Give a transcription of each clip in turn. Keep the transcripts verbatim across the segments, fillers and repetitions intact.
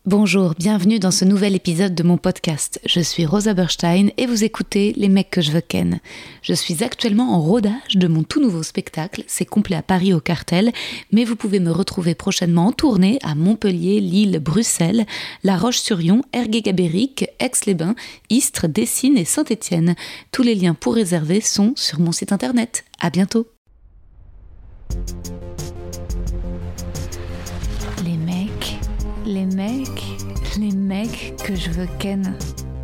Bonjour, bienvenue dans ce nouvel épisode de mon podcast. Je suis Rosa Berstein et vous écoutez Les mecs que je veux ken. Je suis actuellement en rodage de mon tout nouveau spectacle, c'est complet à Paris au Cartel, mais vous pouvez me retrouver prochainement en tournée à Montpellier, Lille, Bruxelles, La Roche-sur-Yon, Ergué-Gabéric, Aix-les-Bains, Istres, Dessines et Saint-Étienne. Tous les liens pour réserver sont sur mon site internet. À bientôt. Les mecs... Les mecs, les mecs que je veux ken.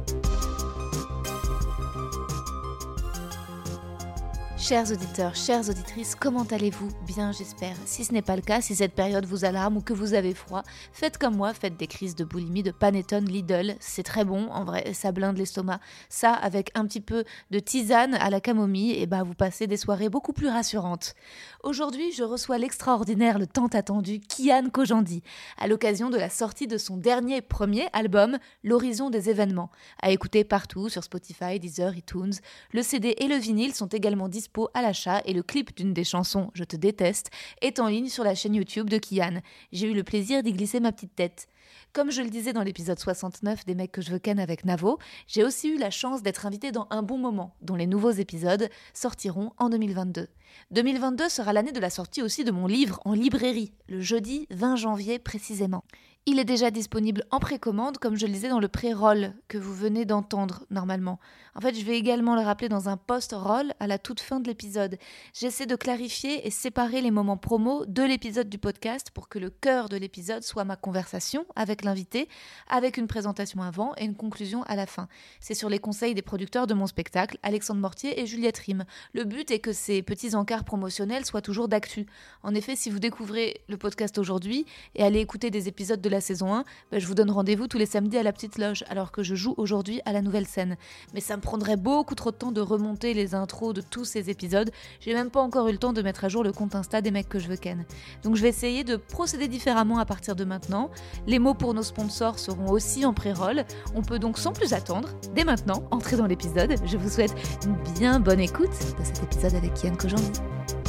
Chers auditeurs, chères auditrices, comment allez-vous ? Bien, j'espère. Si ce n'est pas le cas, si cette période vous alarme ou que vous avez froid, faites comme moi, faites des crises de boulimie de panettone Lidl. C'est très bon, en vrai, ça blinde l'estomac. Ça, avec un petit peu de tisane à la camomille, et bah vous passez des soirées beaucoup plus rassurantes. Aujourd'hui, je reçois l'extraordinaire, le tant attendu Kian Kojandi, à l'occasion de la sortie de son dernier premier album, L'Horizon des événements. À écouter partout, sur Spotify, Deezer, iTunes. Le C D et le vinyle sont également disponibles à l'achat et le clip d'une des chansons Je te déteste est en ligne sur la chaîne YouTube de Kian. J'ai eu le plaisir d'y glisser ma petite tête. Comme je le disais dans l'épisode soixante-neuf des mecs que je veux ken avec Navo, j'ai aussi eu la chance d'être invitée dans Un bon moment, dont les nouveaux épisodes sortiront en deux mille vingt-deux. deux mille vingt-deux sera l'année de la sortie aussi de mon livre en librairie, le jeudi vingt janvier précisément. Il est déjà disponible en précommande, comme je le disais dans le pré-roll que vous venez d'entendre normalement. En fait, je vais également le rappeler dans un post-roll à la toute fin de l'épisode. J'essaie de clarifier et séparer les moments promo de l'épisode du podcast pour que le cœur de l'épisode soit ma conversation avec l'invité, avec une présentation avant et une conclusion à la fin. C'est sur les conseils des producteurs de mon spectacle, Alexandre Mortier et Juliette Rime. Le but est que ces petits encarts promotionnels soient toujours d'actu. En effet, si vous découvrez le podcast aujourd'hui et allez écouter des épisodes de la saison un, ben je vous donne rendez-vous tous les samedis à la Petite Loge, alors que je joue aujourd'hui à la Nouvelle Scène. Mais ça me prendrait beaucoup trop de temps de remonter les intros de tous ces épisodes. J'ai même pas encore eu le temps de mettre à jour le compte Insta des mecs que je veux ken. Donc je vais essayer de procéder différemment à partir de maintenant. Les mots pour nos sponsors seront aussi en pré-roll. On peut donc sans plus attendre, dès maintenant, entrer dans l'épisode. Je vous souhaite une bien bonne écoute de cet épisode avec Kian Kojandi.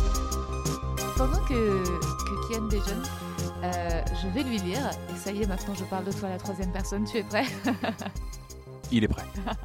Pendant que, que Kian déjeune, Euh, je vais lui lire, et ça y est, maintenant je parle de toi à la troisième personne, tu es prêt ? Il est prêt.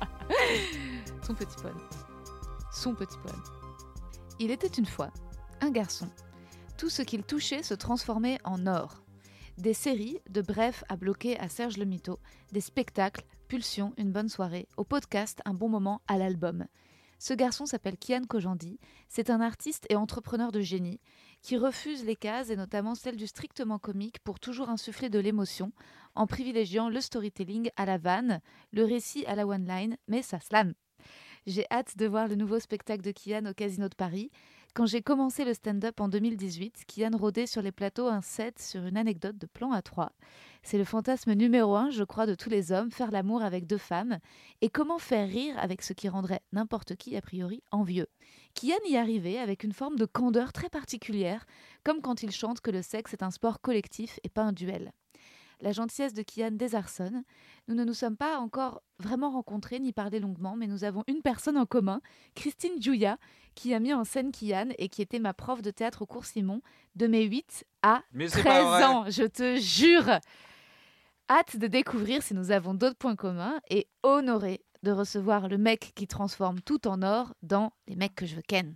Son petit poème. Son petit poème. Il était une fois un garçon. Tout ce qu'il touchait se transformait en or. Des séries, de Bref à bloquer à Serge le Mito, des spectacles, Pulsion, une bonne soirée, au podcast, un bon moment, à l'album. Ce garçon s'appelle Kian Kojandi, c'est un artiste et entrepreneur de génie qui refuse les cases et notamment celle du strictement comique pour toujours insuffler de l'émotion en privilégiant le storytelling à la vanne, le récit à la one-line, mais ça slam. J'ai hâte de voir le nouveau spectacle de Kian au Casino de Paris. Quand j'ai commencé le stand-up en deux mille dix-huit, Kian rôdait sur les plateaux un set sur une anecdote de plan à trois. C'est le fantasme numéro un, je crois, de tous les hommes, faire l'amour avec deux femmes. Et comment faire rire avec ce qui rendrait n'importe qui, a priori, envieux. Kian y arrivait avec une forme de candeur très particulière, comme quand il chante que le sexe est un sport collectif et pas un duel. La gentillesse de Kian désarçonne. Nous ne nous sommes pas encore vraiment rencontrés ni parlé longuement, mais nous avons une personne en commun, Christine Giulia, qui a mis en scène Kian et qui était ma prof de théâtre au cours Simon de mes huit à treize ans, je te jure. Hâte de découvrir si nous avons d'autres points communs et honoré de recevoir le mec qui transforme tout en or dans Les mecs que je veux ken.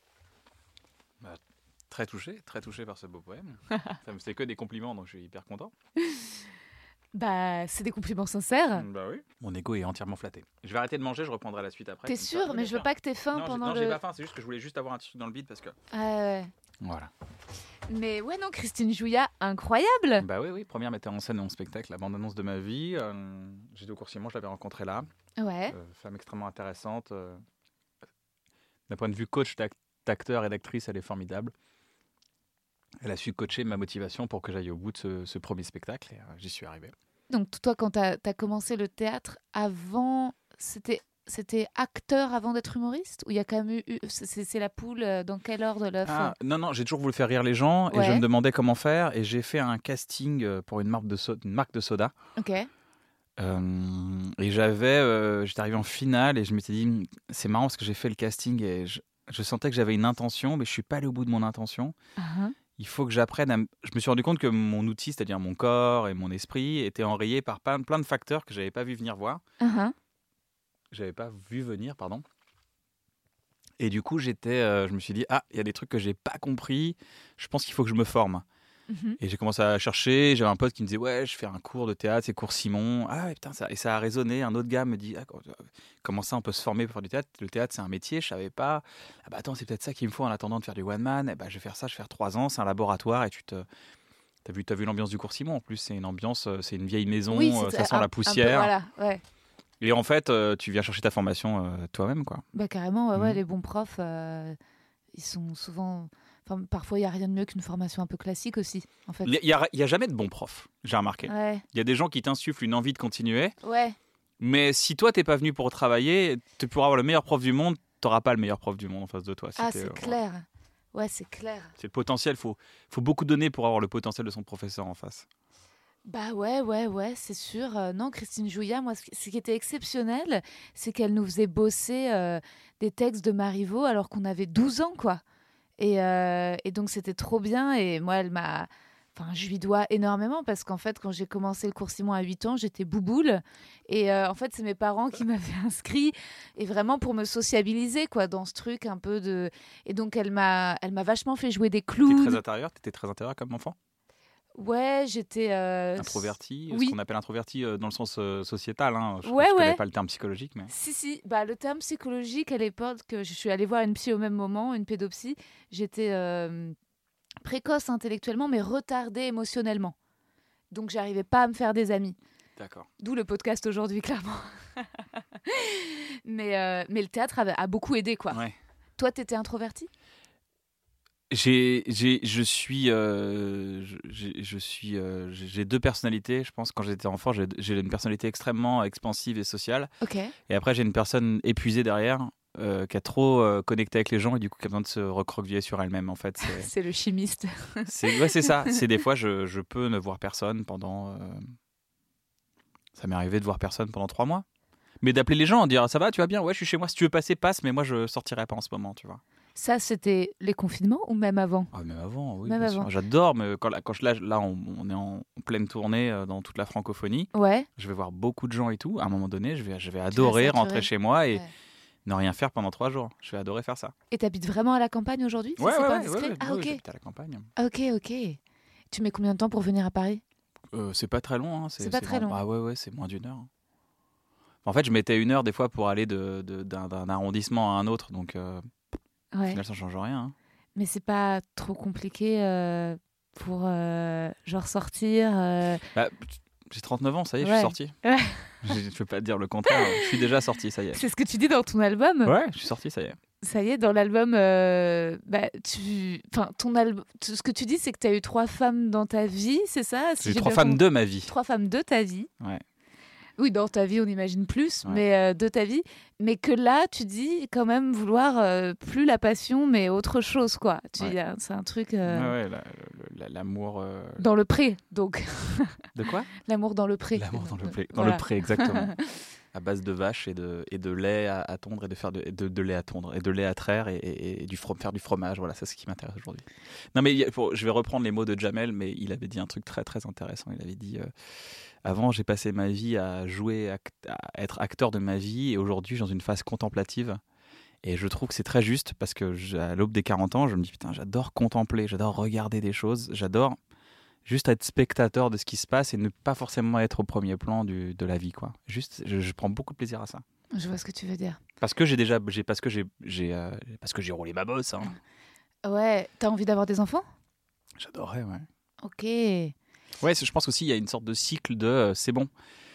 Bah, très touché, très touché par ce beau poème. Ça me fait que des compliments, donc je suis hyper content. Bah, c'est des compliments sincères. Bah oui. Mon ego est entièrement flatté. Je vais arrêter de manger, je reprendrai la suite après. T'es sûr, ça, mais je veux pas que t'aies faim non, pendant non, le... Non, j'ai pas faim, c'est juste que je voulais juste avoir un truc dans le bide parce que... Ah ouais. Voilà. Mais ouais, non, Christine Giulia, incroyable. Bah oui, oui, première metteur en scène de mon spectacle, la bande-annonce de ma vie. Euh, j'étais au cours Simon, je l'avais rencontrée là. Ouais. Euh, femme extrêmement intéressante. Euh, d'un point de vue coach d'ac- d'acteur et d'actrice, elle est formidable. Elle a su coacher ma motivation pour que j'aille au bout de ce, ce premier spectacle et euh, j'y suis arrivé. Donc toi, quand tu as commencé le théâtre, avant, c'était, c'était acteur avant d'être humoriste ? Ou il y a quand même eu... C'est, c'est la poule dans quel ordre l'œuf ? Ah, non, non, j'ai toujours voulu faire rire les gens ouais. et je me demandais comment faire. Et j'ai fait un casting pour une marque de, so- une marque de soda. Ok. Euh, et j'avais, euh, j'étais arrivé en finale et je m'étais dit, c'est marrant parce que j'ai fait le casting et je, je sentais que j'avais une intention, mais je ne suis pas allé au bout de mon intention. Uh-huh. il faut que j'apprenne à... m- Je me suis rendu compte que mon outil, c'est-à-dire mon corps et mon esprit, était enrayé par plein, plein de facteurs que je n'avais pas vu venir voir. Uh-huh. J'avais pas vu venir, pardon. Et du coup, j'étais, euh, je me suis dit, ah, il y a des trucs que j'ai pas compris. Je pense qu'il faut que je me forme. Mhm. Et j'ai commencé à chercher. J'avais un pote qui me disait, ouais, je fais un cours de théâtre, c'est cours Simon. Ah ouais, putain, ça... Et ça a résonné. Un autre gars me dit, ah, comment ça, on peut se former pour faire du théâtre? Le théâtre, c'est un métier, je savais pas. Ah bah attends, c'est peut-être ça qu'il me faut en attendant de faire du one man. Eh bah, je vais faire ça, je vais faire trois ans, c'est un laboratoire et tu te. T'as vu, t'as vu l'ambiance du cours Simon en plus, c'est une ambiance, euh, c'est une vieille maison, Oui, euh, c'est ça sent un- la un peu, poussière. voilà, ouais. Et en fait, euh, tu viens chercher ta formation euh, toi-même, quoi. Bah carrément, ouais, ouais, Mhm. les bons profs, euh, ils sont souvent... Enfin, parfois, il n'y a rien de mieux qu'une formation un peu classique aussi, en fait. Il y a, il y a jamais de bons profs, j'ai remarqué. Ouais, Il y a des gens qui t'insufflent une envie de continuer, ouais, mais si toi t'es pas venu pour travailler, tu pourras avoir le meilleur prof du monde, t'auras pas le meilleur prof du monde en face de toi. Si ah, t'es, c'est euh, clair. Ouais, c'est clair. C'est le potentiel, faut, faut beaucoup donner pour avoir le potentiel de son professeur en face. Bah ouais, ouais, ouais, c'est sûr. Euh, non, Christine Jouillat, moi, ce qui ce qui était exceptionnel, c'est qu'elle nous faisait bosser euh, des textes de Marivaux alors qu'on avait douze ans, quoi. Et, euh, et donc, c'était trop bien. Et moi, elle m'a... Enfin, je lui dois énormément parce qu'en fait, quand j'ai commencé le cours Simon à huit ans, j'étais bouboule. Et euh, en fait, c'est mes parents qui m'avaient inscrit et vraiment pour me sociabiliser, quoi, dans ce truc un peu de... Et donc, elle m'a, elle m'a vachement fait jouer des T'es clowns. très intérieur, t'étais très intérieur comme enfant. Ouais, j'étais... euh, Introverti, oui. ce qu'on appelle introverti euh, dans le sens euh, sociétal. Hein. Je, Ouais, je connais ouais. pas le terme psychologique, mais Si, si, bah, le terme psychologique, à l'époque, que je suis allée voir une psy au même moment, une pédopsie, j'étais euh, précoce intellectuellement, mais retardée émotionnellement. Donc, j'arrivais pas à me faire des amis. d'accord. D'où le podcast aujourd'hui, clairement. mais, euh, mais le théâtre a, a beaucoup aidé, quoi. Ouais. Toi, t'étais introvertie? J'ai, j'ai, je suis, euh, je, j'ai, je suis, euh, j'ai j'ai deux personnalités. Je pense quand j'étais enfant, j'ai, j'ai une personnalité extrêmement expansive et sociale, Ok. et après j'ai une personne épuisée derrière, euh, qui a trop euh, connecté avec les gens et du coup qui a besoin de se recroqueviller sur elle-même. En fait, c'est, C'est le chimiste. c'est, ouais, c'est ça. C'est des fois je, je peux ne voir personne pendant. euh, Ça m'est arrivé de voir personne pendant trois mois. Mais d'appeler les gens, dire ça va, tu vas bien, ouais, je suis chez moi. Si tu veux passer, passe. Mais moi, je sortirai pas en ce moment, tu vois. Ça, c'était les confinements ou même avant? Ah, même avant, oui. Même bien avant. sûr. J'adore, mais quand, là, quand je, là, là, on, on est en pleine tournée euh, dans toute la francophonie. Ouais. Je vais voir beaucoup de gens et tout. À un moment donné, je vais, je vais adorer saturer. rentrer chez moi et Ouais. ne rien faire pendant trois jours. Je vais adorer faire ça. Et t'habites vraiment à la campagne aujourd'hui? Ça, Ouais, c'est ouais, pas ouais, indiscret? ouais, Ah, ouais, ok. j'habite à la campagne. Ok, ok. Tu mets combien de temps pour venir à Paris? Euh, c'est pas très long. Hein. C'est pas très vraiment- long. Ah ouais, ouais, c'est moins d'une heure. En fait, je mettais une heure des fois pour aller de, de- d'un, d'un arrondissement à un autre. Donc, euh, au Ouais. final, ça change rien. Hein. Mais c'est pas trop compliqué euh, pour euh, genre sortir. euh, Bah, j'ai trente-neuf ans, ça y est, je Ouais. suis sorti. Ouais. Je ne peux pas te dire le contraire. Je suis déjà sorti, ça y est. C'est ce que tu dis dans ton album. Ouais, je suis sorti, ça y est. Ça y est, dans l'album, euh, bah, tu... enfin, ton album, ce que tu dis, c'est que tu as eu trois femmes dans ta vie, c'est ça? Si J'ai eu j'ai trois bien femmes compris. de ma vie. Trois femmes de ta vie. Ouais. Oui, dans ta vie, on imagine plus, Ouais. mais euh, de ta vie. Mais que là, tu dis quand même vouloir euh, plus la passion, mais autre chose, quoi. Tu Ouais. y a- C'est un truc euh, Ouais, ouais, la- le- la- l'amour. euh, dans le pré, donc. De quoi? L'amour dans le pré. L'amour dans le pré. Dans Voilà. le pré, exactement. À base de vaches et de, et de lait à, à tondre et de faire de, et de, de lait à tondre et de lait à traire et, et, et du from- faire du fromage. Voilà, c'est ce qui m'intéresse aujourd'hui. Non, mais il y a- pour- je vais reprendre les mots de Jamel, mais il avait dit un truc très très intéressant. Il avait dit euh, avant, j'ai passé ma vie à jouer, act- à être acteur de ma vie, et aujourd'hui, je suis dans une phase contemplative. Et je trouve que c'est très juste parce que je- à l'aube des quarante ans, je me dis putain, j'adore contempler, j'adore regarder des choses, j'adore juste être spectateur de ce qui se passe et ne pas forcément être au premier plan du, de la vie, quoi. Juste, je, je prends beaucoup de plaisir à ça. Je vois ce que tu veux dire. Parce que j'ai déjà, j'ai, parce que j'ai, j'ai, euh, parce que j'ai roulé ma bosse. Hein. Ouais, t'as envie d'avoir des enfants? J'adorais, ouais. Ok. Ouais, c'est- je pense aussi il y a une sorte de cycle de euh, c'est bon.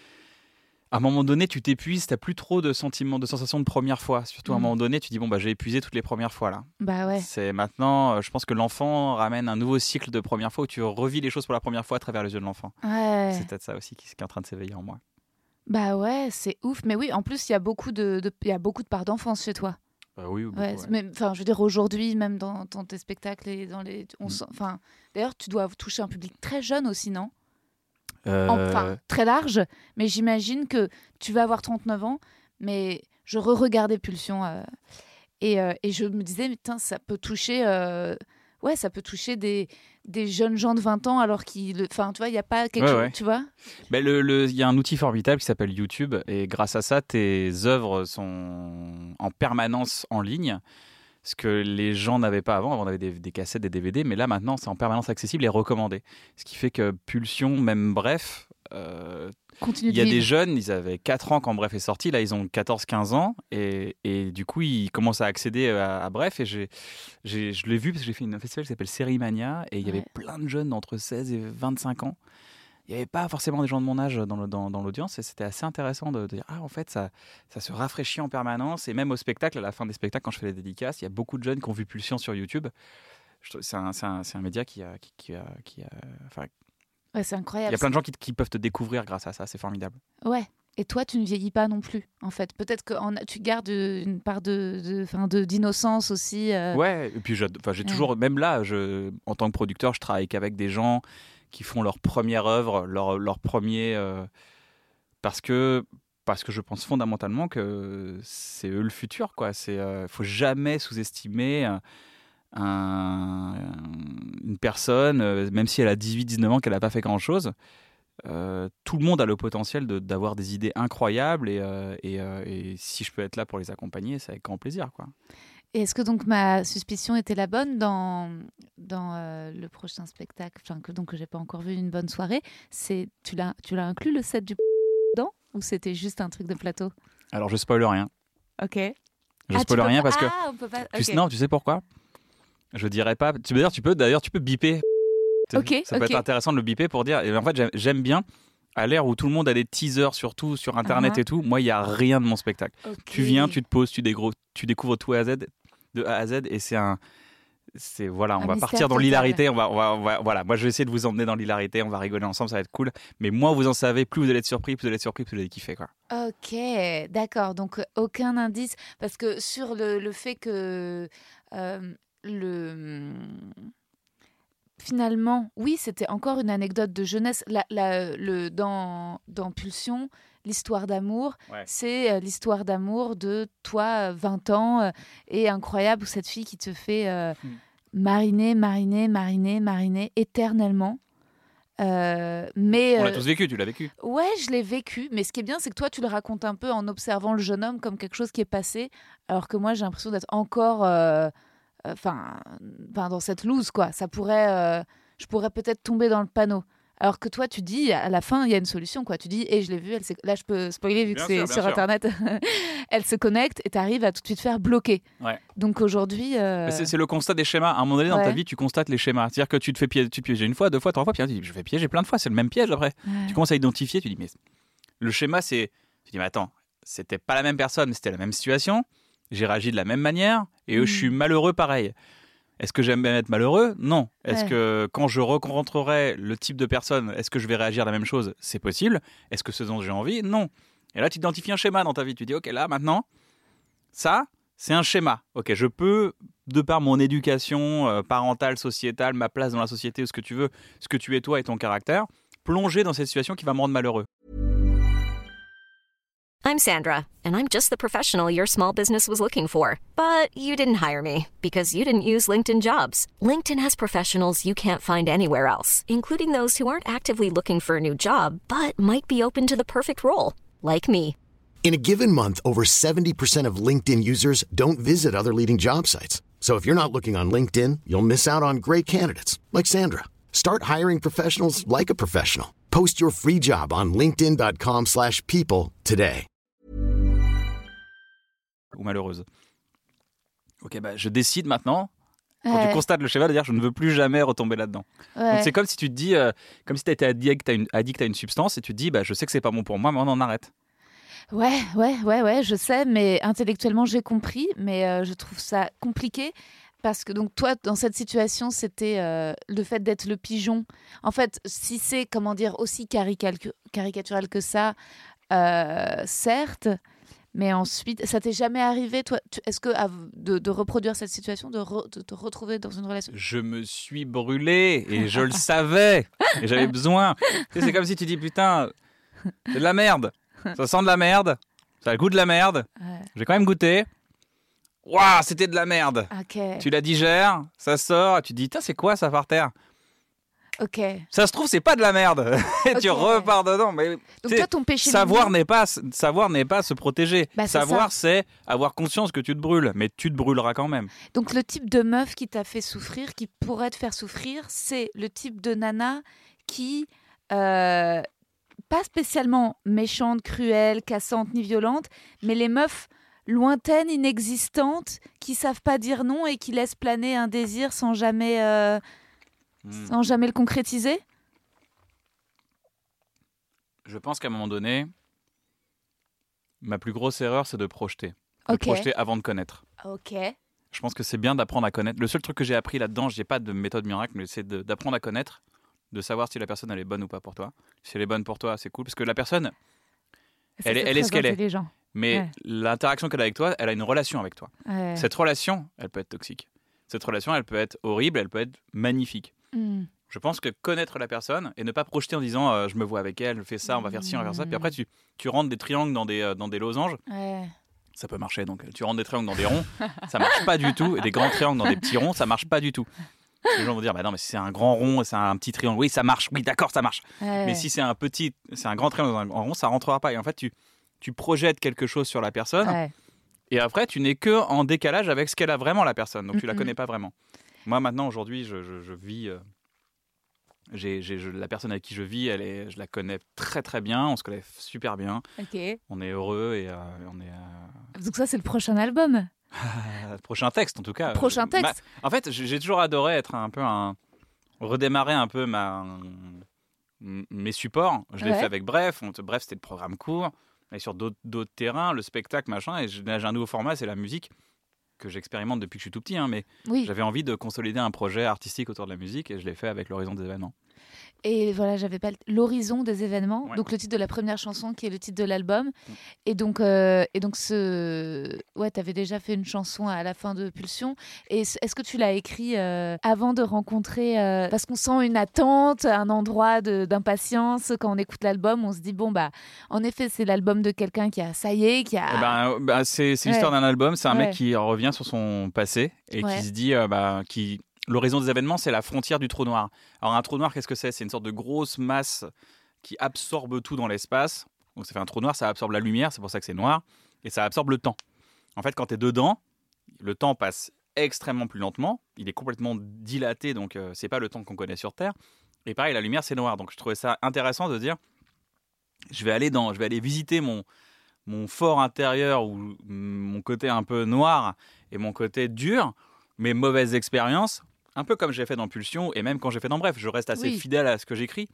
À un moment donné, tu t'épuises, t'as plus trop de sentiments, de sensations de première fois. Surtout à un Mm. moment donné, tu dis bon bah j'ai épuisé toutes les premières fois là. Bah ouais. C'est maintenant, euh, je pense que l'enfant ramène un nouveau cycle de première fois où tu revis les choses pour la première fois à travers les yeux de l'enfant. Ouais. C'est peut-être ça aussi qui, qui est en train de s'éveiller en moi. Bah ouais, c'est ouf. Mais oui, en plus, il y a beaucoup de, de- il y a beaucoup de parts d'enfance chez toi. Euh, oui, beaucoup, Ouais, ouais. mais enfin, je veux dire aujourd'hui, même dans, dans tes spectacles et dans les, on Mm. sent- enfin, d'ailleurs, tu dois toucher un public très jeune aussi, non? Euh, Enfin, très large. Mais j'imagine que tu vas avoir trente-neuf ans, mais je re-regardais Pulsion euh, et, euh, et je me disais, putain, ça peut toucher, euh, ouais, ça peut toucher des, des jeunes gens de vingt ans alors qu'il... Enfin, tu vois, il n'y a pas quelque Ouais, chose, ouais. tu vois. Ben le, le, y a un outil formidable qui s'appelle YouTube et grâce à ça, tes œuvres sont en permanence en ligne. Ce que les gens n'avaient pas avant. Avant, on avait des, des cassettes, des D V D, mais là, maintenant, c'est en permanence accessible et recommandé. Ce qui fait que Pulsion, même Bref, euh, Continue il y a de des vivre. jeunes, ils avaient quatre ans quand Bref est sorti, là, ils ont quatorze quinze ans, et, et du coup, ils commencent à accéder à, à Bref, et j'ai, j'ai, je l'ai vu parce que j'ai fait un festival qui s'appelle Série Mania, et il y avait Ouais. plein de jeunes d'entre seize et vingt-cinq ans. Il n'y avait pas forcément des gens de mon âge dans, le, dans, dans l'audience, et c'était assez intéressant de, de dire ah en fait ça, ça se rafraîchit en permanence, et même au spectacle, à la fin des spectacles quand je fais les dédicaces, il y a beaucoup de jeunes qui ont vu Pulsion sur YouTube. Je trouve- c'est, un, c'est, un, c'est un média qui a, qui, qui a, qui a enfin, Ouais, c'est il incroyable. y a plein de gens qui, qui peuvent te découvrir grâce à ça, c'est formidable. Ouais. Et toi, tu ne vieillis pas non plus, en fait. Peut-être que en- tu gardes une part de, de, fin, de, d'innocence aussi. euh. Ouais, et puis j'ad- enfin, j'ai Ouais. toujours, même là, je, en tant que producteur, je travaille qu'avec des gens qui font leur première œuvre, leur, leur premier. euh, parce, que, parce que je pense fondamentalement que c'est eux le futur, quoi. Il ne faut jamais sous-estimer un- un- une personne, euh, même si elle a dix-huit dix-neuf ans, qu'elle n'a pas fait grand-chose. Euh, tout le monde a le potentiel de, d'avoir des idées incroyables et, euh, et, euh, et si je peux être là pour les accompagner, c'est avec grand plaisir, quoi. Et est-ce que donc ma suspicion était la bonne dans, dans euh, le prochain spectacle, enfin, que, donc que j'ai pas encore vu, une bonne soirée, c'est, tu, l'as, tu l'as inclus le set du dedans ou c'était juste un truc de plateau? Alors je spoil rien. Ok. Je Ah, spoil tu peux rien pas- parce que Ah, on peut pas... tu sais- ok. non, tu sais pourquoi? Je dirais pas. Tu d'ailleurs tu peux d'ailleurs tu peux biper. Ok, Ça peut ok. être intéressant de le biper pour dire. Et en fait j'aime, j'aime bien. À l'ère où tout le monde a des teasers surtout sur internet Uh-huh. et tout, moi il y a rien de mon spectacle. Ok. Tu viens, tu te poses, tu découvres, tu découvres tout à Z, de A à Z, et c'est un, c'est voilà, on Un va mystère partir dans total. l'hilarité, on va, on va, on va- voilà, moi je vais essayer de vous emmener dans l'hilarité, on va rigoler ensemble, ça va être cool. Mais moins vous en savez, plus vous allez être surpris, plus vous allez être surpris, plus vous allez kiffer, quoi. Ok, d'accord. Donc, euh, aucun indice. Parce que sur le, le fait que euh, le... Finalement, oui, c'était encore une anecdote de jeunesse. La, la- le, dans, dans Pulsion, l'histoire d'amour, Ouais. c'est euh, l'histoire d'amour de toi, euh, vingt ans, euh, et incroyable, cette fille qui te fait euh, Hmm. mariner, mariner, mariner, mariner éternellement. Euh, mais On euh, l'a tous vécu, tu l'as vécu. ouais, je l'ai vécu, mais ce qui est bien, c'est que toi, tu le racontes un peu en observant le jeune homme comme quelque chose qui est passé, alors que moi, j'ai l'impression d'être encore, euh, euh, enfin, enfin, dans cette loose, quoi. Ça pourrait, euh, je pourrais peut-être tomber dans le panneau. Alors que toi, tu dis, à la fin, il y a une solution, quoi. Tu dis, et je l'ai vu, elle s'est... là, je peux spoiler vu Bien que c'est sûr, bien sur sûr. Internet. Elle se connecte et tu arrives à tout de suite faire bloquer. Ouais. Donc aujourd'hui, euh, Mais C'est, c'est le constat des schémas. À un moment donné dans ta Ouais. vie, tu constates les schémas. C'est-à-dire que tu te fais piéger, tu te piéges une fois, deux fois, trois fois, puis tu dis, je vais piéger plein de fois, c'est le même piège après. ouais. Tu commences à identifier, tu dis, mais le schéma, c'est. Tu dis, mais attends, c'était pas la même personne, mais c'était la même situation. J'ai réagi de la même manière, et eux, Mm. je suis malheureux pareil. Est-ce que j'aime bien être malheureux? Non. Est-ce Ouais. que quand je rencontrerai le type de personne, est-ce que je vais réagir de la même chose? C'est possible. Est-ce que ce dont j'ai envie? Non. Et là, tu identifies un schéma dans ta vie. Tu dis, ok, là, maintenant, ça, c'est un schéma. Ok, je peux, de par mon éducation euh, parentale, sociétale, ma place dans la société, ou ce que tu veux, ce que tu es toi et ton caractère, plonger dans cette situation qui va me rendre malheureux. I'm Sandra, and I'm just the professional your small business was looking for. But you didn't hire me because you didn't use LinkedIn Jobs. LinkedIn has professionals you can't find anywhere else, including those who aren't actively looking for a new job, but might be open to the perfect role, like me. In a given month, over seventy percent of LinkedIn users don't visit other leading job sites. So if you're not looking on LinkedIn, you'll miss out on great candidates like Sandra. Start hiring professionals like a professional. Post your free job on linkedin.com slash people today. Ou malheureuse. Ok, bah, je décide maintenant, quand Ouais, tu constates le schéma, de dire je ne veux plus jamais retomber là-dedans. ouais. Donc c'est comme si tu te dis, euh, comme si tu étais addict à, une, addict à une substance et tu te dis, bah, je sais que c'est pas bon pour moi, mais on en arrête. Ouais, ouais, ouais, ouais, je sais, mais intellectuellement, j'ai compris, mais euh, je trouve ça compliqué parce que, donc, toi, dans cette situation, c'était euh, le fait d'être le pigeon. En fait, si c'est, comment dire, aussi carical- caricatural que ça, euh, certes, mais ensuite, ça t'est jamais arrivé, toi, tu- est-ce que à- de, de reproduire cette situation, de, re- de te retrouver dans une relation? Je me suis brûlé et je le savais et j'avais besoin. Tu sais, c'est comme si tu dis, putain, c'est de la merde. Ça sent de la merde. Ça a le goût de la merde. Ouais. J'ai quand même goûté. Waouh, c'était de la merde. Okay. Tu la digères, ça sort, tu te dis, c'est quoi ça par terre? Ok. Ça se trouve, c'est pas de la merde. Et okay. tu repars dedans. Mais donc toi, ton péché savoir mignon... n'est pas savoir n'est pas se protéger. Bah, c'est savoir, ça. c'est avoir conscience que tu te brûles, mais tu te brûleras quand même. Donc le type de meuf qui t'a fait souffrir, qui pourrait te faire souffrir, c'est le type de nana qui, euh, pas spécialement méchante, cruelle, cassante ni violente, mais les meufs lointaines, inexistantes, qui savent pas dire non et qui laissent planer un désir sans jamais. Euh, Mmh. Sans jamais le concrétiser? Je pense qu'à un moment donné, ma plus grosse erreur, c'est de projeter. De okay. projeter avant de connaître. Ok. Je pense que c'est bien d'apprendre à connaître. Le seul truc que j'ai appris là-dedans, je n'ai pas de méthode miracle, mais c'est de, d'apprendre à connaître, de savoir si la personne elle est bonne ou pas pour toi. Si elle est bonne pour toi, c'est cool. Parce que la personne, ça, elle, c'est elle est ce qu'elle est. Mais ouais. l'interaction qu'elle a avec toi, elle a une relation avec toi. Ouais. Cette relation, elle peut être toxique. Cette relation, elle peut être horrible, elle peut être magnifique. Mm. Je pense que connaître la personne et ne pas projeter en disant euh, je me vois avec elle, je fais ça, on va faire ci, on va faire ça. Puis après, tu, tu rentres des triangles dans des, euh, dans des losanges. Ouais. Ça peut marcher. Donc, tu rentres des triangles dans des ronds, ça marche pas du tout. Et des grands triangles dans des petits ronds, ça marche pas du tout. Les gens vont dire bah non, mais si c'est un grand rond et c'est un petit triangle, oui, ça marche. Oui, d'accord, ça marche. Ouais. Mais si c'est un petit, c'est un grand triangle dans un rond, ça rentrera pas. Et en fait, tu, tu projettes quelque chose sur la personne. Ouais. Et après, tu n'es que en décalage avec ce qu'elle a vraiment, la personne. Donc, Mm-mm. tu la connais pas vraiment. Moi, maintenant, aujourd'hui, je, je, je vis. Euh, j'ai, j'ai, je, la personne avec qui je vis, elle est, je la connais très très bien. On se connaît super bien. Ok. On est heureux et euh, on est. Euh... Donc ça, c'est le prochain album. le prochain texte, en tout cas. Prochain texte. Ma... En fait, j'ai toujours adoré être un peu un redémarrer un peu ma mes supports. Je l'ai ouais. fait avec Bref. On... Bref, c'était le programme court. Et sur d'autres, d'autres terrains, le spectacle, machin. Et j'ai un nouveau format, c'est la musique. Que j'expérimente depuis que je suis tout petit, hein, mais oui. j'avais envie de consolider un projet artistique autour de la musique et je l'ai fait avec l'Horizon des événements. Et voilà, j'avais pas l'Horizon des événements, ouais. donc le titre de la première chanson qui est le titre de l'album. Mm. Et donc, euh, et donc ce... ouais, t'avais déjà fait une chanson à la fin de Pulsion. Et est-ce que tu l'as écrit euh, avant de rencontrer euh... Parce qu'on sent une attente, un endroit de, d'impatience. Quand on écoute l'album, on se dit, bon, bah, en effet, c'est l'album de quelqu'un qui a, ça y est, qui a... Eh ben, bah, c'est, c'est l'histoire ouais. d'un album, c'est un ouais. mec qui revient sur son passé et ouais. qui se dit, euh, bah, qui... L'horizon des événements, c'est la frontière du trou noir. Alors un trou noir, qu'est-ce que c'est? C'est une sorte de grosse masse qui absorbe tout dans l'espace. Donc ça fait un trou noir, ça absorbe la lumière, c'est pour ça que c'est noir, et ça absorbe le temps. En fait, quand tu es dedans, le temps passe extrêmement plus lentement, il est complètement dilaté, donc euh, c'est pas le temps qu'on connaît sur Terre. Et pareil, la lumière, c'est noir. Donc je trouvais ça intéressant de dire, je vais aller, dans, je vais aller visiter mon, mon fort intérieur, ou mon côté un peu noir, et mon côté dur, mes mauvaises expériences, un peu comme j'ai fait dans Pulsion et même quand j'ai fait dans Bref, je reste assez oui. fidèle à ce que j'écris.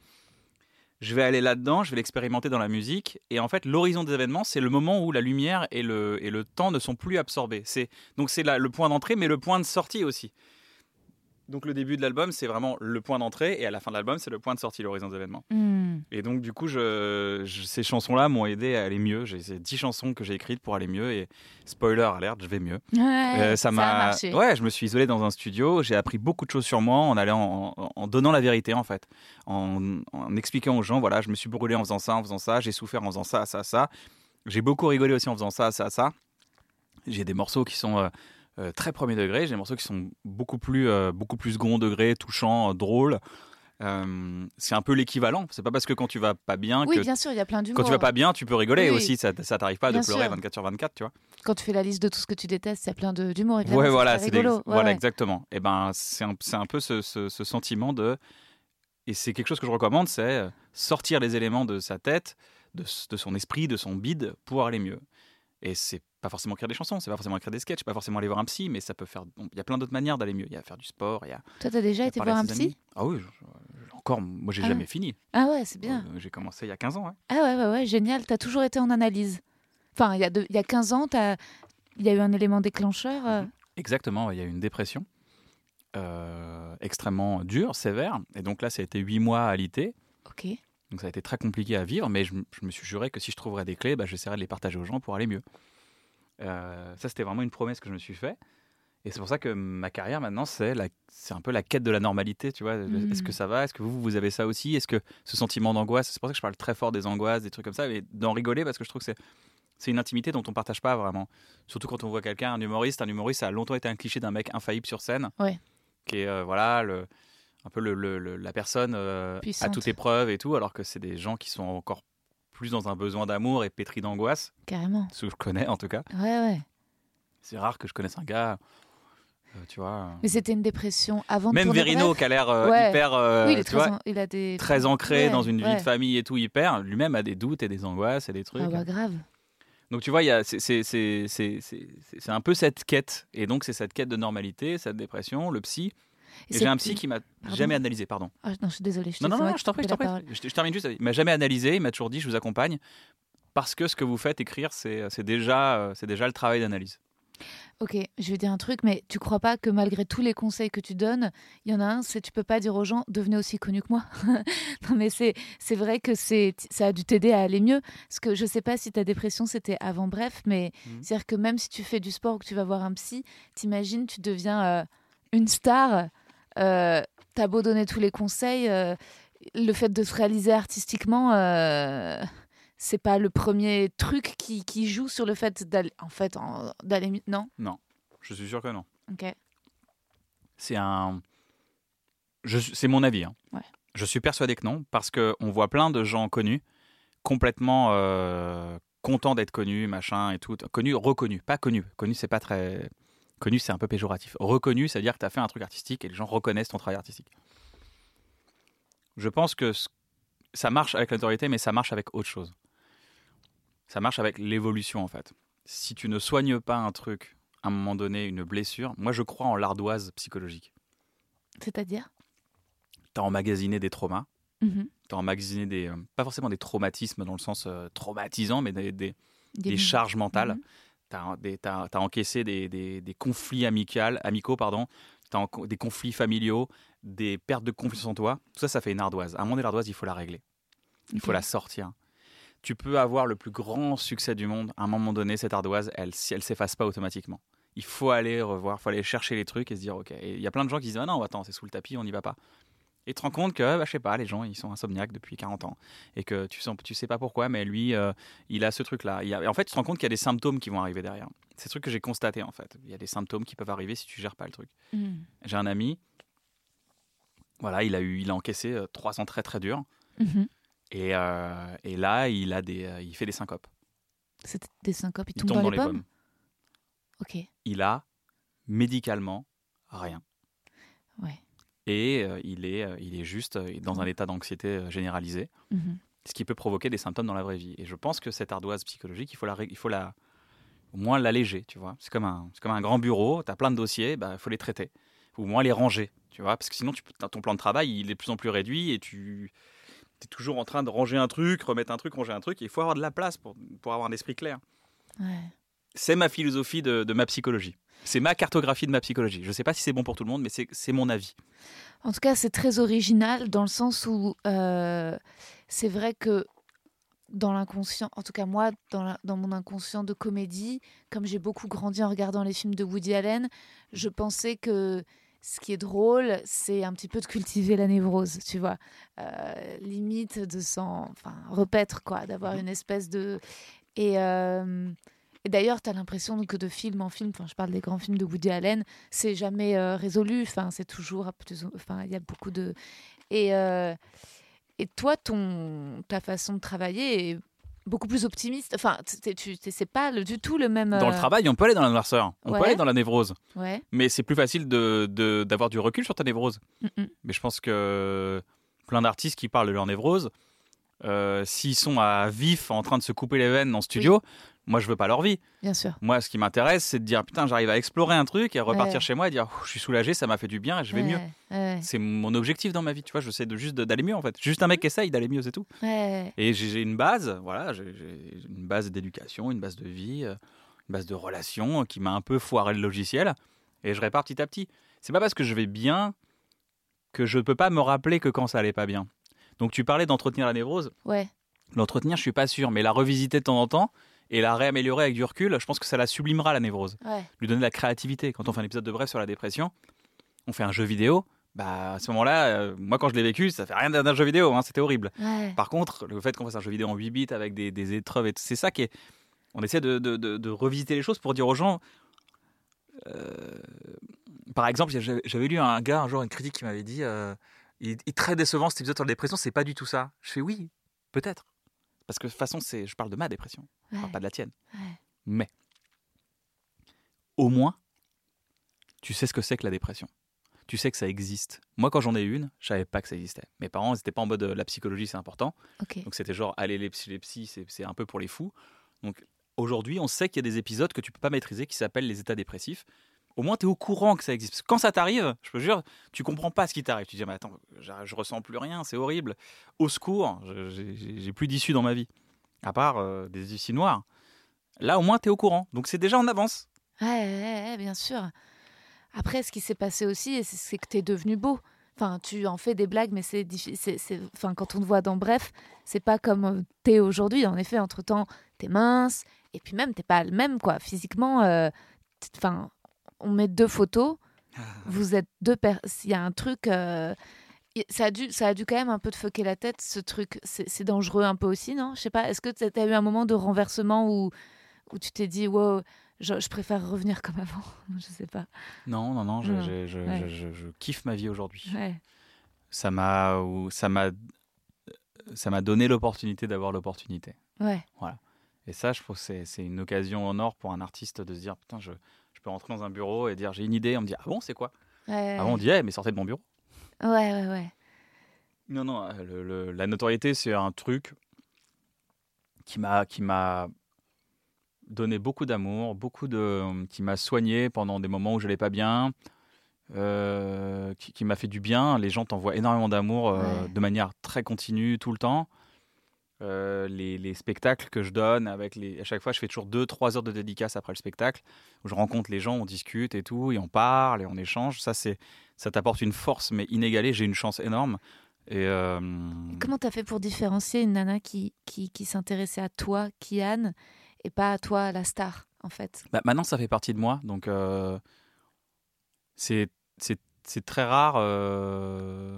Je vais aller là-dedans, je vais l'expérimenter dans la musique. Et en fait, l'horizon des événements, c'est le moment où la lumière et le, et le temps ne sont plus absorbés. C'est, donc c'est la, le point d'entrée, mais le point de sortie aussi. Donc le début de l'album, c'est vraiment le point d'entrée. Et à la fin de l'album, c'est le point de sortie, l'horizon des événements. Mm. Et donc du coup, je, je, ces chansons-là m'ont aidé à aller mieux. J'ai ces dix chansons que j'ai écrites pour aller mieux. Et spoiler alert, je vais mieux. Ouais, euh, ça, ça m'a... a marché. Ouais, je me suis isolé dans un studio. J'ai appris beaucoup de choses sur moi en, allant, en, en donnant la vérité, en fait. En, en expliquant aux gens, voilà, je me suis brûlé en faisant ça, en faisant ça. J'ai souffert en faisant ça, ça, ça. J'ai beaucoup rigolé aussi en faisant ça, ça, ça. J'ai des morceaux qui sont... Euh, Euh, très premier degré, j'ai des morceaux qui sont beaucoup plus, euh, beaucoup plus second degré, touchants, euh, drôles. Euh, c'est un peu l'équivalent. C'est pas parce que quand tu vas pas bien oui, que bien sûr, il y a plein d'humour. Quand tu vas pas bien, tu peux rigoler oui, aussi. Ça, ça t'arrive pas bien de pleurer sûr. vingt-quatre sur vingt-quatre, tu vois. Quand tu fais la liste de tout ce que tu détestes, il y a plein de, d'humour. Évidemment, ouais, c'est voilà, très c'est rigolo. des, Ouais, voilà, ouais. exactement. Et ben, c'est un, c'est un peu ce, ce, ce sentiment de. Et c'est quelque chose que je recommande, c'est sortir les éléments de sa tête, de, de son esprit, de son bide, pour aller mieux. Et c'est pas forcément écrire des chansons, c'est pas forcément écrire des sketchs, pas forcément aller voir un psy, mais ça peut faire. Il y a plein d'autres manières d'aller mieux. Il y a faire du sport, il y a. Toi, t'as déjà été voir un psy? Amis. Ah oui, je, je, encore. Moi, j'ai ah. jamais fini. Ah ouais, c'est bien. Euh, j'ai commencé il y a quinze ans. Ouais. Ah ouais, ouais, ouais, génial. T'as toujours été en analyse. Enfin, il y a, de, il y a quinze ans, t'as... il y a eu un élément déclencheur. Euh... Exactement, il y a eu une dépression euh, extrêmement dure, sévère. Et donc là, ça a été huit mois à alité. Ok. Donc ça a été très compliqué à vivre, mais je, je me suis juré que si je trouverais des clés, bah, j'essaierais de les partager aux gens pour aller mieux. Euh, ça, c'était vraiment une promesse que je me suis fait. Et c'est pour ça que ma carrière, maintenant, c'est, la, c'est un peu la quête de la normalité, tu vois. Mmh. Est-ce que ça va? Est-ce que vous, vous avez ça aussi? Est-ce que ce sentiment d'angoisse, c'est pour ça que je parle très fort des angoisses, des trucs comme ça, mais d'en rigoler, parce que je trouve que c'est, C'est une intimité dont on partage pas vraiment. Surtout quand on voit quelqu'un, un humoriste. Un humoriste, ça a longtemps été un cliché d'un mec infaillible sur scène. Ouais. Qui est, euh, voilà, le, un peu le, le, le, la personne euh, à toute épreuve et tout, alors que c'est des gens qui sont encore plus dans un besoin d'amour et pétris d'angoisse. Carrément. Ce que je connais, en tout cas. Ouais, ouais. C'est rare que je connaisse un gars... Euh, tu vois, euh... Mais c'était une dépression avant. Même Verino qui a l'air euh, ouais. hyper, euh, oui, il est tu très, vois, en... il a des... très ancré ouais, dans une ouais. vie de famille et tout hyper. Lui-même a des doutes et des angoisses et des trucs. Ah bah grave. Donc tu vois, il y a, c'est, c'est, c'est, c'est, c'est, c'est un peu cette quête. Et donc c'est cette quête de normalité, cette dépression, le psy. Et, et j'ai un psy qui m'a pardon. jamais analysé, pardon. Ah, non, je suis désolée. Je non, non, non, je t'en prie, je t'en prie. Je, je termine juste. Il m'a jamais analysé. Il m'a toujours dit, je vous accompagne parce que ce que vous faites, écrire, c'est, c'est déjà, c'est déjà le travail d'analyse. Ok, je vais dire un truc, mais tu crois pas que malgré tous les conseils que tu donnes, il y en a un, c'est tu peux pas dire aux gens devenez aussi connu que moi. Non mais c'est c'est vrai que c'est ça a dû t'aider à aller mieux. Parce que je sais pas si ta dépression c'était avant bref, mais mmh. c'est-à-dire que même si tu fais du sport ou que tu vas voir un psy, t'imagines tu deviens euh, une star, euh, t'as beau donner tous les conseils, euh, le fait de se réaliser artistiquement. Euh, C'est pas le premier truc qui, qui joue sur le fait d'aller... En fait, en, d'aller... Non ? Non, je suis sûr que non. Ok. C'est un... Je, c'est mon avis. Hein. Ouais. Je suis persuadé que non, parce qu'on voit plein de gens connus, complètement euh, contents d'être connus, machin et tout. Connus, reconnus, pas connus. Connus, c'est pas très... Connu, c'est un peu péjoratif. Reconnu, c'est-à-dire que tu as fait un truc artistique et les gens reconnaissent ton travail artistique. Je pense que ça marche avec la notoriété, mais ça marche avec autre chose. Ça marche avec l'évolution, en fait. Si tu ne soignes pas un truc, à un moment donné, une blessure, moi, je crois en l'ardoise psychologique. C'est-à-dire ? Tu as emmagasiné des traumas. Mm-hmm. Tu as emmagasiné des... Euh, pas forcément des traumatismes dans le sens euh, traumatisant, mais des, des, des, des charges mentales. Mm-hmm. Tu as encaissé des, des, des conflits amicales, amicaux, pardon. Tu as des conflits familiaux, des pertes de confiance en toi. Tout ça, ça fait une ardoise. À un moment donné, l'ardoise, il faut la régler. Il okay. faut la sortir. Tu peux avoir le plus grand succès du monde. À un moment donné, cette ardoise, elle ne elle s'efface pas automatiquement. Il faut aller revoir, il faut aller chercher les trucs et se dire, OK. Il y a plein de gens qui disent, ah non, attends, c'est sous le tapis, on n'y va pas. Et tu te rends compte que, bah, je sais pas, les gens, ils sont insomniaques depuis quarante ans. Et que tu sais, tu sais pas pourquoi, mais lui, euh, il a ce truc-là. Il y a... Et en fait, tu te rends compte qu'il y a des symptômes qui vont arriver derrière. C'est ce truc que j'ai constaté, en fait. Il y a des symptômes qui peuvent arriver si tu gères pas le truc. Mm. J'ai un ami, voilà, il a, eu, il a encaissé euh, trois ans très, très durs. Mm-hmm. Et, euh, et là, il, a des, euh, il fait des syncopes. C'est des syncopes, il, il tombe, tombe dans, dans les, les pommes, pommes. Ok. Il a, médicalement, rien. Ouais. Et euh, il, est, euh, il est juste euh, dans un état d'anxiété euh, généralisé, mm-hmm. ce qui peut provoquer des symptômes dans la vraie vie. Et je pense que cette ardoise psychologique, il faut, la, il faut la, au moins l'alléger, tu vois. C'est comme un, c'est comme un grand bureau, tu as plein de dossiers, bah, faut les traiter. Ou au moins les ranger, tu vois. Parce que sinon, tu, ton plan de travail, il est de plus en plus réduit et tu... tu es toujours en train de ranger un truc, remettre un truc, ranger un truc. Il faut avoir de la place pour, pour avoir un esprit clair. Ouais. C'est ma philosophie de, de ma psychologie. C'est ma cartographie de ma psychologie. Je ne sais pas si c'est bon pour tout le monde, mais c'est, c'est mon avis. En tout cas, c'est très original dans le sens où euh, c'est vrai que dans l'inconscient, en tout cas moi, dans, la, dans mon inconscient de comédie, comme j'ai beaucoup grandi en regardant les films de Woody Allen, je pensais que ce qui est drôle, c'est un petit peu de cultiver la névrose, tu vois. Euh, limite de s'en enfin, repaître, quoi, d'avoir une espèce de... Et, euh, et d'ailleurs, tu as l'impression que de film en film, je parle des grands films de Woody Allen, c'est jamais euh, résolu, c'est toujours... Il y a beaucoup de... Et, euh, et toi, ton, ta façon de travailler est beaucoup plus optimiste. Enfin, t'es, tu, t'es, c'est pas le, du tout le même... Euh... Dans le travail, on peut aller dans la noirceur, on ouais. peut aller dans la névrose. Ouais. Mais c'est plus facile de, de, d'avoir du recul sur ta névrose. Mm-mm. Mais je pense que plein d'artistes qui parlent de leur névrose, euh, s'ils sont à vif en train de se couper les veines en studio, oui. Moi, je veux pas leur vie. Bien sûr. Moi, ce qui m'intéresse, c'est de dire, putain, j'arrive à explorer un truc et à repartir ouais. chez moi et dire, je suis soulagé, ça m'a fait du bien et je vais ouais. mieux. Ouais. C'est mon objectif dans ma vie, tu vois. J'essaie de juste de, d'aller mieux, en fait. Juste un mec qui essaye d'aller mieux, c'est tout. Ouais. Et j'ai, j'ai une base, voilà, j'ai, j'ai une base d'éducation, une base de vie, une base de relations qui m'a un peu foiré le logiciel et je répare petit à petit. C'est pas parce que je vais bien que je peux pas me rappeler que quand ça allait pas bien. Donc, tu parlais d'entretenir la névrose. Ouais. L'entretenir, je suis pas sûr, mais la revisiter de temps en temps et la réaméliorer avec du recul, je pense que ça la sublimera, la névrose. Ouais. Lui donner de la créativité. Quand on fait un épisode de Bref sur la dépression, on fait un jeu vidéo, bah, à ce moment-là, euh, moi quand je l'ai vécu, ça fait rien d'un jeu vidéo, hein, c'était horrible. Ouais. Par contre, le fait qu'on fasse un jeu vidéo en huit bits avec des, des épreuves, et c'est ça qui est... On essaie de, de, de, de revisiter les choses pour dire aux gens. Euh, par exemple, j'avais, j'avais lu un gars un jour une critique qui m'avait dit euh, il est très décevant cet épisode sur la dépression, c'est pas du tout ça. Je fais oui, peut-être, parce que de toute façon, c'est, je parle de ma dépression, Ouais. je parle pas de la tienne. Ouais. Mais au moins, tu sais ce que c'est que la dépression. Tu sais que ça existe. Moi, quand j'en ai eu une, je savais pas que ça existait. Mes parents, ils étaient pas en mode euh, la psychologie, c'est important. Ok. Donc c'était genre, allez, les psy, les psys, c'est, c'est un peu pour les fous. Donc aujourd'hui, on sait qu'il y a des épisodes que tu peux pas maîtriser qui s'appellent les états dépressifs. Au moins, tu es au courant que ça existe. Parce que quand ça t'arrive, je peux te jure, tu comprends pas ce qui t'arrive. Tu te dis, mais attends, je, je ressens plus rien, c'est horrible. Au secours, je, j'ai, j'ai plus d'issue dans ma vie. À part euh, des issues noires. Là, au moins, tu es au courant. Donc c'est déjà en avance. Ouais, ouais, ouais, bien sûr. Après, ce qui s'est passé aussi, c'est, c'est que t'es devenu beau. Enfin, tu en fais des blagues, mais c'est difficile. Enfin, quand on te voit dans Bref, c'est pas comme euh, t'es aujourd'hui. En effet, entre-temps, t'es mince. Et puis même, t'es pas le même, quoi. Physiquement, euh, enfin, on met deux photos. Vous êtes deux personnes. Il y a un truc... Euh, ça, a dû, ça a dû quand même un peu te fucker la tête, ce truc. C'est, c'est dangereux un peu aussi, non? Je sais pas. Est-ce que t'as eu un moment de renversement où, où tu t'es dit, wow... Je, je préfère revenir comme avant, je sais pas. Non, non, non, je, Non. je, je, Ouais. je, je, je kiffe ma vie aujourd'hui. Ouais. Ça m'a, ou ça m'a, ça m'a donné l'opportunité d'avoir l'opportunité. Ouais. Voilà. Et ça, je trouve que c'est, c'est une occasion en or pour un artiste de se dire, putain, je, je peux rentrer dans un bureau et dire, j'ai une idée. On me dit, ah bon, c'est quoi? Ouais. Avant, on dit, hey, mais sortez de mon bureau. Ouais, ouais, ouais. Non, non, le, le, la notoriété, c'est un truc qui m'a, qui m'a donné beaucoup d'amour, beaucoup de, qui m'a soigné pendant des moments où je n'allais pas bien, euh, qui, qui m'a fait du bien. Les gens t'envoient énormément d'amour euh, Ouais. de manière très continue, tout le temps. Euh, les, les spectacles que je donne, avec les, à chaque fois, je fais toujours deux trois heures de dédicace après le spectacle, où je rencontre les gens, on discute et tout, et on parle, et on échange. Ça, c'est, ça t'apporte une force, mais inégalée. J'ai une chance énorme. Et euh, Comment t'as fait pour différencier une nana qui, qui, qui s'intéressait à toi, Kian, et pas à toi, la star, en fait? bah, maintenant, ça fait partie de moi, donc euh, c'est, c'est, c'est très rare. Euh...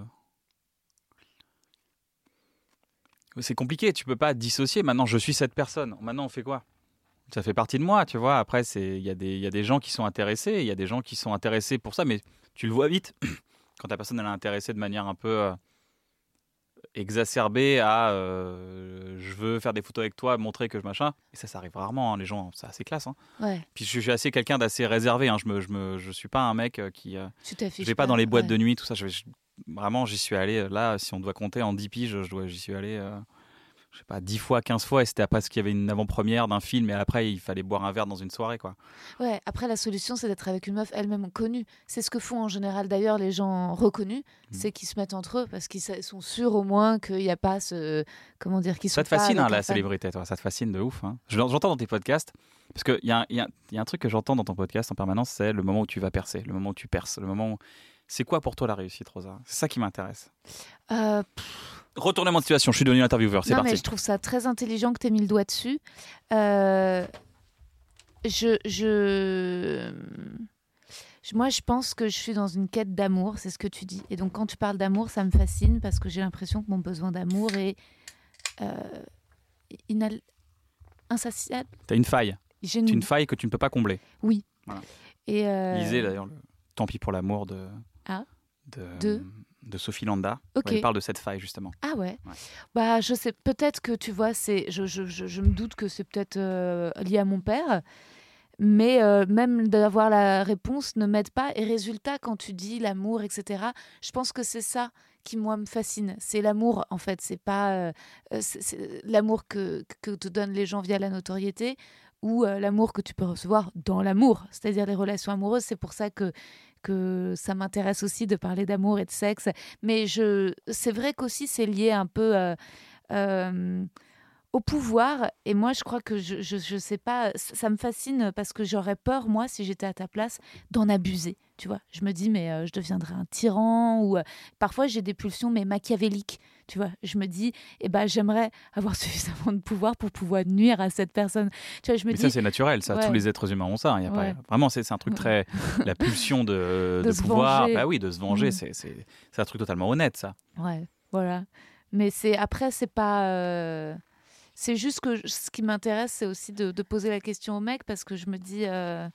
C'est compliqué, tu peux pas dissocier. Maintenant, je suis cette personne. Maintenant, on fait quoi? Ça fait partie de moi, tu vois. Après, il y, y a des gens qui sont intéressés, il y a des gens qui sont intéressés pour ça, mais tu le vois vite. Quand la personne elle est intéressée de manière un peu euh, exacerbée à euh, je veux faire des photos avec toi, montrer que je machin, et ça, ça arrive rarement, hein, les gens, c'est assez classe. Hein. Ouais. Puis je suis assez quelqu'un d'assez réservé, hein. je, me, je, me, je suis pas un mec qui... Euh, Tu t'affiches je vais pas dans les boîtes ouais. de nuit, tout ça. Je vais, je, vraiment, j'y suis allé, là, si on doit compter en dix piges, je dois, j'y suis allé... Euh, je sais pas, dix fois, quinze fois, et c'était parce qu'il y avait une avant-première d'un film, et après, il fallait boire un verre dans une soirée, quoi. Ouais, après, la solution, c'est d'être avec une meuf elle-même connue. C'est ce que font en général, d'ailleurs, les gens reconnus, mmh. c'est qu'ils se mettent entre eux, parce qu'ils sont sûrs au moins qu'il n'y a pas ce... Comment dire, qu'ils sont Ça te fascine, pas hein, la célébrité, toi, ça te fascine de ouf. Hein. J'entends dans tes podcasts, parce qu'il y, y, y a un truc que j'entends dans ton podcast en permanence, c'est le moment où tu vas percer, le moment où tu perces, le moment où... C'est quoi pour toi la réussite, Rosa? C'est ça qui m'intéresse. Euh... Retournement de situation, je suis devenu intervieweur, c'est non, parti. Mais je trouve ça très intelligent que tu aies mis le doigt dessus. Euh, je, je... Moi, je pense que je suis dans une quête d'amour, c'est ce que tu dis. Et donc, quand tu parles d'amour, ça me fascine parce que j'ai l'impression que mon besoin d'amour est euh, inal... insatiable. Tu as une faille. J'ai une... une faille que tu ne peux pas combler. Oui. Voilà. Et euh... Lisez d'ailleurs le Tant pis pour l'amour de... Ah. de... de... de Sophie Landa. Okay. Elle parle de cette faille justement. Ah ouais. ouais. Bah je sais peut-être que tu vois c'est je, je, je, je me doute que c'est peut-être euh, lié à mon père, mais euh, même d'avoir la réponse ne m'aide pas. Et résultat, quand tu dis l'amour, et cetera, je pense que c'est ça qui moi me fascine. C'est l'amour en fait. C'est pas euh, c'est, c'est l'amour que que te donnent les gens via la notoriété ou euh, l'amour que tu peux recevoir dans l'amour, c'est-à-dire les relations amoureuses. C'est pour ça que que ça m'intéresse aussi de parler d'amour et de sexe. Mais je, c'est vrai qu'aussi c'est lié un peu euh, euh, au pouvoir. Et moi, je crois que je, je, je sais pas, ça me fascine parce que j'aurais peur, moi, si j'étais à ta place, d'en abuser. Tu vois, je me dis, mais euh, je deviendrais un tyran. Ou euh, parfois, j'ai des pulsions, mais machiavéliques. Tu vois, je me dis, eh ben, j'aimerais avoir suffisamment de pouvoir pour pouvoir nuire à cette personne. Tu vois, je me mais dis, ça, c'est naturel. Ça, ouais. Tous les êtres humains ont ça. Il y a ouais. pas... Vraiment, c'est, c'est un truc très... La pulsion de, de, de se pouvoir. venger. Bah oui, de se venger, mmh. c'est, c'est, c'est un truc totalement honnête, ça. Ouais, voilà. Mais c'est, après, c'est pas... Euh... C'est juste que je- ce qui m'intéresse, c'est aussi de, de poser la question au mec parce que je me dis, euh,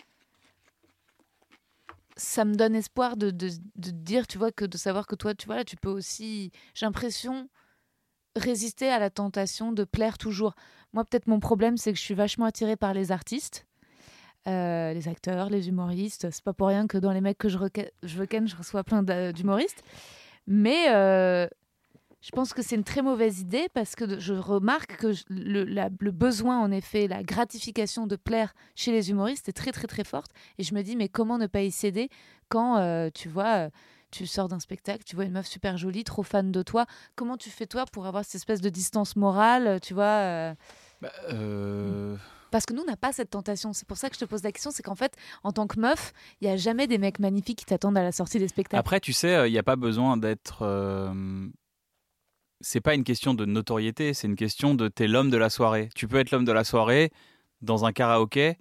ça me donne espoir de, de, de dire, tu vois, que de savoir que toi, tu vois, là, tu peux aussi, j'ai l'impression, résister à la tentation de plaire toujours. Moi, peut-être mon problème, c'est que je suis vachement attirée par les artistes, euh, les acteurs, les humoristes. C'est pas pour rien que dans les mecs que je, reca- je veux ken, je reçois plein d'a- d'humoristes. Mais euh, je pense que c'est une très mauvaise idée parce que je remarque que je- le, la- le besoin, en effet, la gratification de plaire chez les humoristes est très, très, très forte. Et je me dis, mais comment ne pas y céder quand, euh, tu vois, euh, tu sors d'un spectacle, tu vois une meuf super jolie, trop fan de toi. Comment tu fais, toi, pour avoir cette espèce de distance morale, tu vois euh, Bah, euh, Parce que nous, on n'a pas cette tentation. C'est pour ça que je te pose la question. C'est qu'en fait, en tant que meuf, il n'y a jamais des mecs magnifiques qui t'attendent à la sortie des spectacles. Après, tu sais, il n'y a pas besoin d'être. Euh... C'est pas une question de notoriété, c'est une question de t'es l'homme de la soirée. Tu peux être l'homme de la soirée dans un karaoké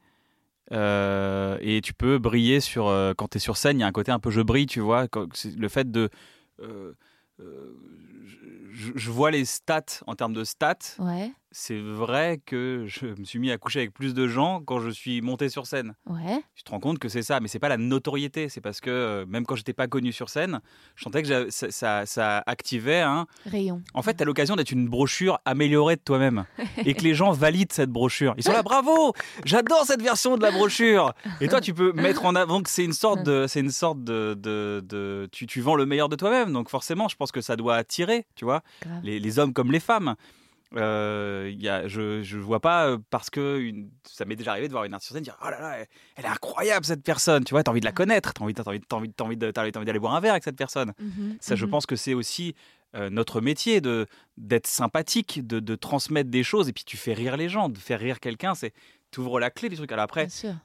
euh, et tu peux briller sur. Euh, quand t'es sur scène, il y a un côté un peu je brille, tu vois. Quand, c'est le fait de. Euh, euh, je, je vois les stats en termes de stats. Ouais, C'est vrai que je me suis mis à coucher avec plus de gens quand je suis monté sur scène. ouais. Tu te rends compte que c'est ça, mais c'est pas la notoriété. C'est parce que euh, même quand j'étais pas connu sur scène, je sentais que j'a- ça, ça, ça activait. Hein. Rayon. En fait, t'as l'occasion d'être une brochure améliorée de toi-même et que les gens valident cette brochure. Ils sont là, bravo, j'adore cette version de la brochure. Et toi, tu peux mettre en avant que c'est une sorte de, c'est une sorte de, de, de tu, tu vends le meilleur de toi-même. Donc forcément, je pense que ça doit attirer, tu vois, Grave. les, les hommes comme les femmes. Euh, y a, je je vois pas euh, parce que une, ça m'est déjà arrivé de voir une artiste sur scène dire oh là là elle, elle est incroyable cette personne, tu vois, t'as envie de la connaître, t'as envie t'as envie t'as envie t'as envie de- t'as envie d'aller boire un verre avec cette personne. Mhm, Ça, je mhm. pense que c'est aussi euh, notre métier de d'être sympathique, de, de transmettre des choses et puis tu fais rire les gens, de faire rire quelqu'un, c'est t'ouvres la clé du truc. Alors après, Bien sûr.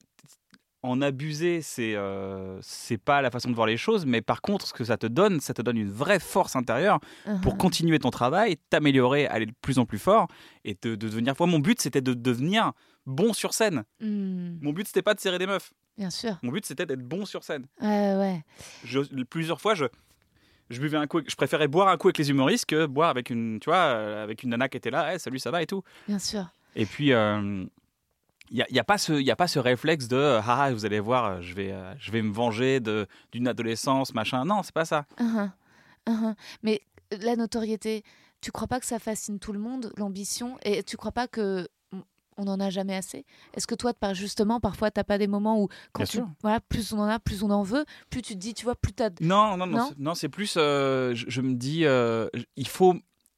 en abuser, c'est euh, c'est pas la façon de voir les choses, mais par contre, ce que ça te donne, ça te donne une vraie force intérieure pour Mhm. continuer ton travail, t'améliorer, aller de plus en plus fort et de, de devenir. Moi, mon but, c'était de devenir bon sur scène. Mhm. Mon but, c'était pas de serrer des meufs. Bien sûr. Mon but, c'était d'être bon sur scène. Ouais, ouais. Je, plusieurs fois, je, je buvais un coup. Je préférais boire un coup avec les humoristes que boire avec une, tu vois, euh, avec une nana qui était là. Hey, salut, ça va et tout. Bien sûr. Et puis. Euh, Il n'y a, y a, pas ce- y a pas ce réflexe de euh, ah, vous allez voir, je vais, euh, je vais me venger de, d'une adolescence, machin. Non, c'est pas ça. Mhm, mhm. Mais la notoriété, tu crois pas que ça fascine tout le monde, l'ambition, et tu crois pas que mm, on n'en a jamais assez? Est-ce que toi, par- justement, parfois, t'as pas des moments où, quand Bien tu, sûr. voilà, plus on en a, plus on en veut, plus tu te dis, tu vois, plus t'as... Non, non, non, Non c'est, non, c'est plus. euh, je, je me dis, euh, il faut.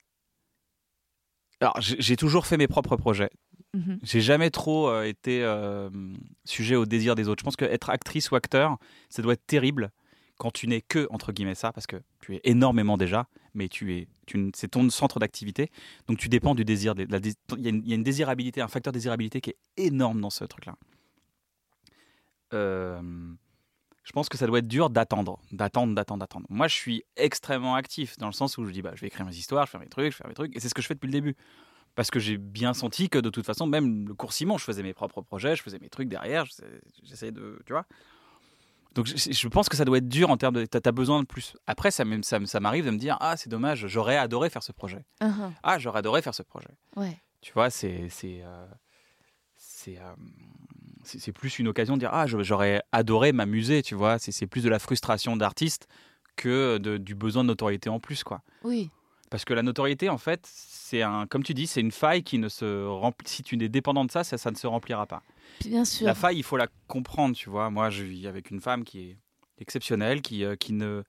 Alors, j'ai, j'ai toujours fait mes propres projets. Mhm. J'ai jamais trop euh, été euh, sujet au désir des autres. Je pense qu'être actrice ou acteur, ça doit être terrible quand tu n'es que, entre guillemets, ça, parce que tu es énormément déjà, mais tu es, tu, n- c'est ton centre d'activité. Donc tu dépends du désir. des- la dés- Il y, a une- il y a une désirabilité, un facteur de désirabilité qui est énorme dans ce truc-là. Euh, je pense que ça doit être dur d'attendre, d'attendre, d'attendre, d'attendre. Moi, je suis extrêmement actif dans le sens où je dis, bah, je vais écrire mes histoires, je vais faire mes trucs, je vais faire mes trucs, et c'est ce que je fais depuis le début. Parce que j'ai bien senti que de toute façon, même le cours Simon, je faisais mes propres projets, je faisais mes trucs derrière, je- j'essayais de, tu vois. Donc je, je pense que ça doit être dur en termes de, t'as, t'as besoin de plus. Après, ça, m'aime- ça, ça m'arrive de me dire, ah, c'est dommage, j'aurais adoré faire ce projet. Mhm. Ah, j'aurais adoré faire ce projet. Ouais. Tu vois, c'est, c'est, euh, c'est, euh, c'est, c'est plus une occasion de dire, ah, je- j'aurais adoré m'amuser, tu vois. C'est, c'est plus de la frustration d'artiste que de- du besoin de notoriété en plus, quoi. Oui. Parce que la notoriété, en fait, c'est un, comme tu dis, c'est une faille qui ne se remplit. Si tu es dépendant de ça, ça, ça ne se remplira pas. Puis bien sûr. La faille, il faut la comprendre, tu vois. Moi, je vis avec une femme qui est exceptionnelle, qui, euh, qui ne.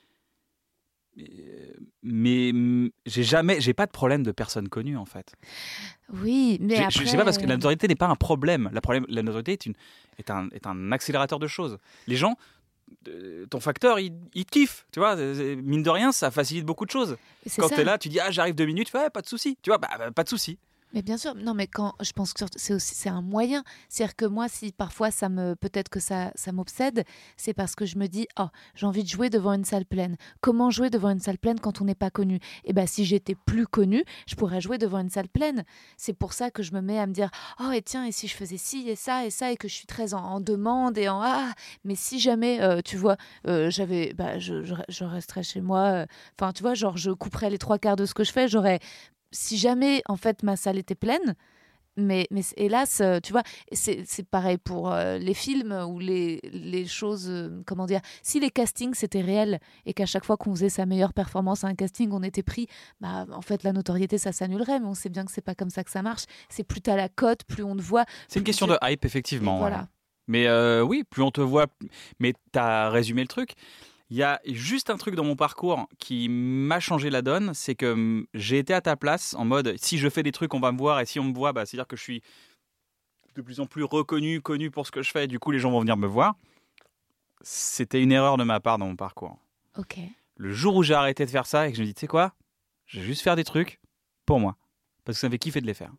Mais mm, j'ai jamais, j'ai pas de problème de personnes connues, en fait. Oui, mais J'ai- après... Je sais pas parce que la notoriété n'est pas un problème. La, problème, la notoriété est, une, est, un, est un accélérateur de choses. Les gens, euh, ton facteur, il, il kiffe, tu vois. C'est- c'est- Mine de rien, ça facilite beaucoup de choses. c'est Quand ça. tu es là, tu dis ah j'arrive deux minutes, tu fais, ouais, pas de souci, tu vois, bah, bah, pas de souci. Mais bien sûr, non, mais quand je pense que surtout- c'est aussi c'est un moyen. C'est-à-dire que moi, si parfois ça me peut-être que ça ça m'obsède, c'est parce que je me dis oh j'ai envie de jouer devant une salle pleine. Comment jouer devant une salle pleine quand on n'est pas connu? Et ben si j'étais plus connue, je pourrais jouer devant une salle pleine. C'est pour ça que je me mets à me dire oh et tiens et si je faisais ci et ça et ça et que je suis très en, en demande et en ah mais si jamais euh, tu vois euh, j'avais bah je, je je resterais chez moi. Enfin tu vois genre je couperais les trois quarts de ce que je fais, j'aurais si jamais, en fait, ma salle était pleine, mais, mais hélas, euh, tu vois, c'est, c'est pareil pour euh, les films ou les, les choses, euh, comment dire, si les castings c'était réel et qu'à chaque fois qu'on faisait sa meilleure performance à un casting, on était pris, bah, en fait, la notoriété, ça s'annulerait, mais on sait bien que c'est pas comme ça que ça marche. C'est plus t'as la cote, plus on te voit. C'est une question tu... de hype, effectivement. Voilà. Ouais. Mais euh, oui, plus on te voit, mais t'as résumé le truc. Il y a juste un truc dans mon parcours qui m'a changé la donne, c'est que j'ai été à ta place en mode si je fais des trucs, on va me voir, et si on me voit, bah, c'est-à-dire que je suis de plus en plus reconnu, connu pour ce que je fais, et du coup les gens vont venir me voir. C'était une erreur de ma part dans mon parcours. Ok. Le jour où j'ai arrêté de faire ça et que je me dis, tu sais quoi, je vais juste faire des trucs pour moi, parce que ça me fait kiffer de les faire.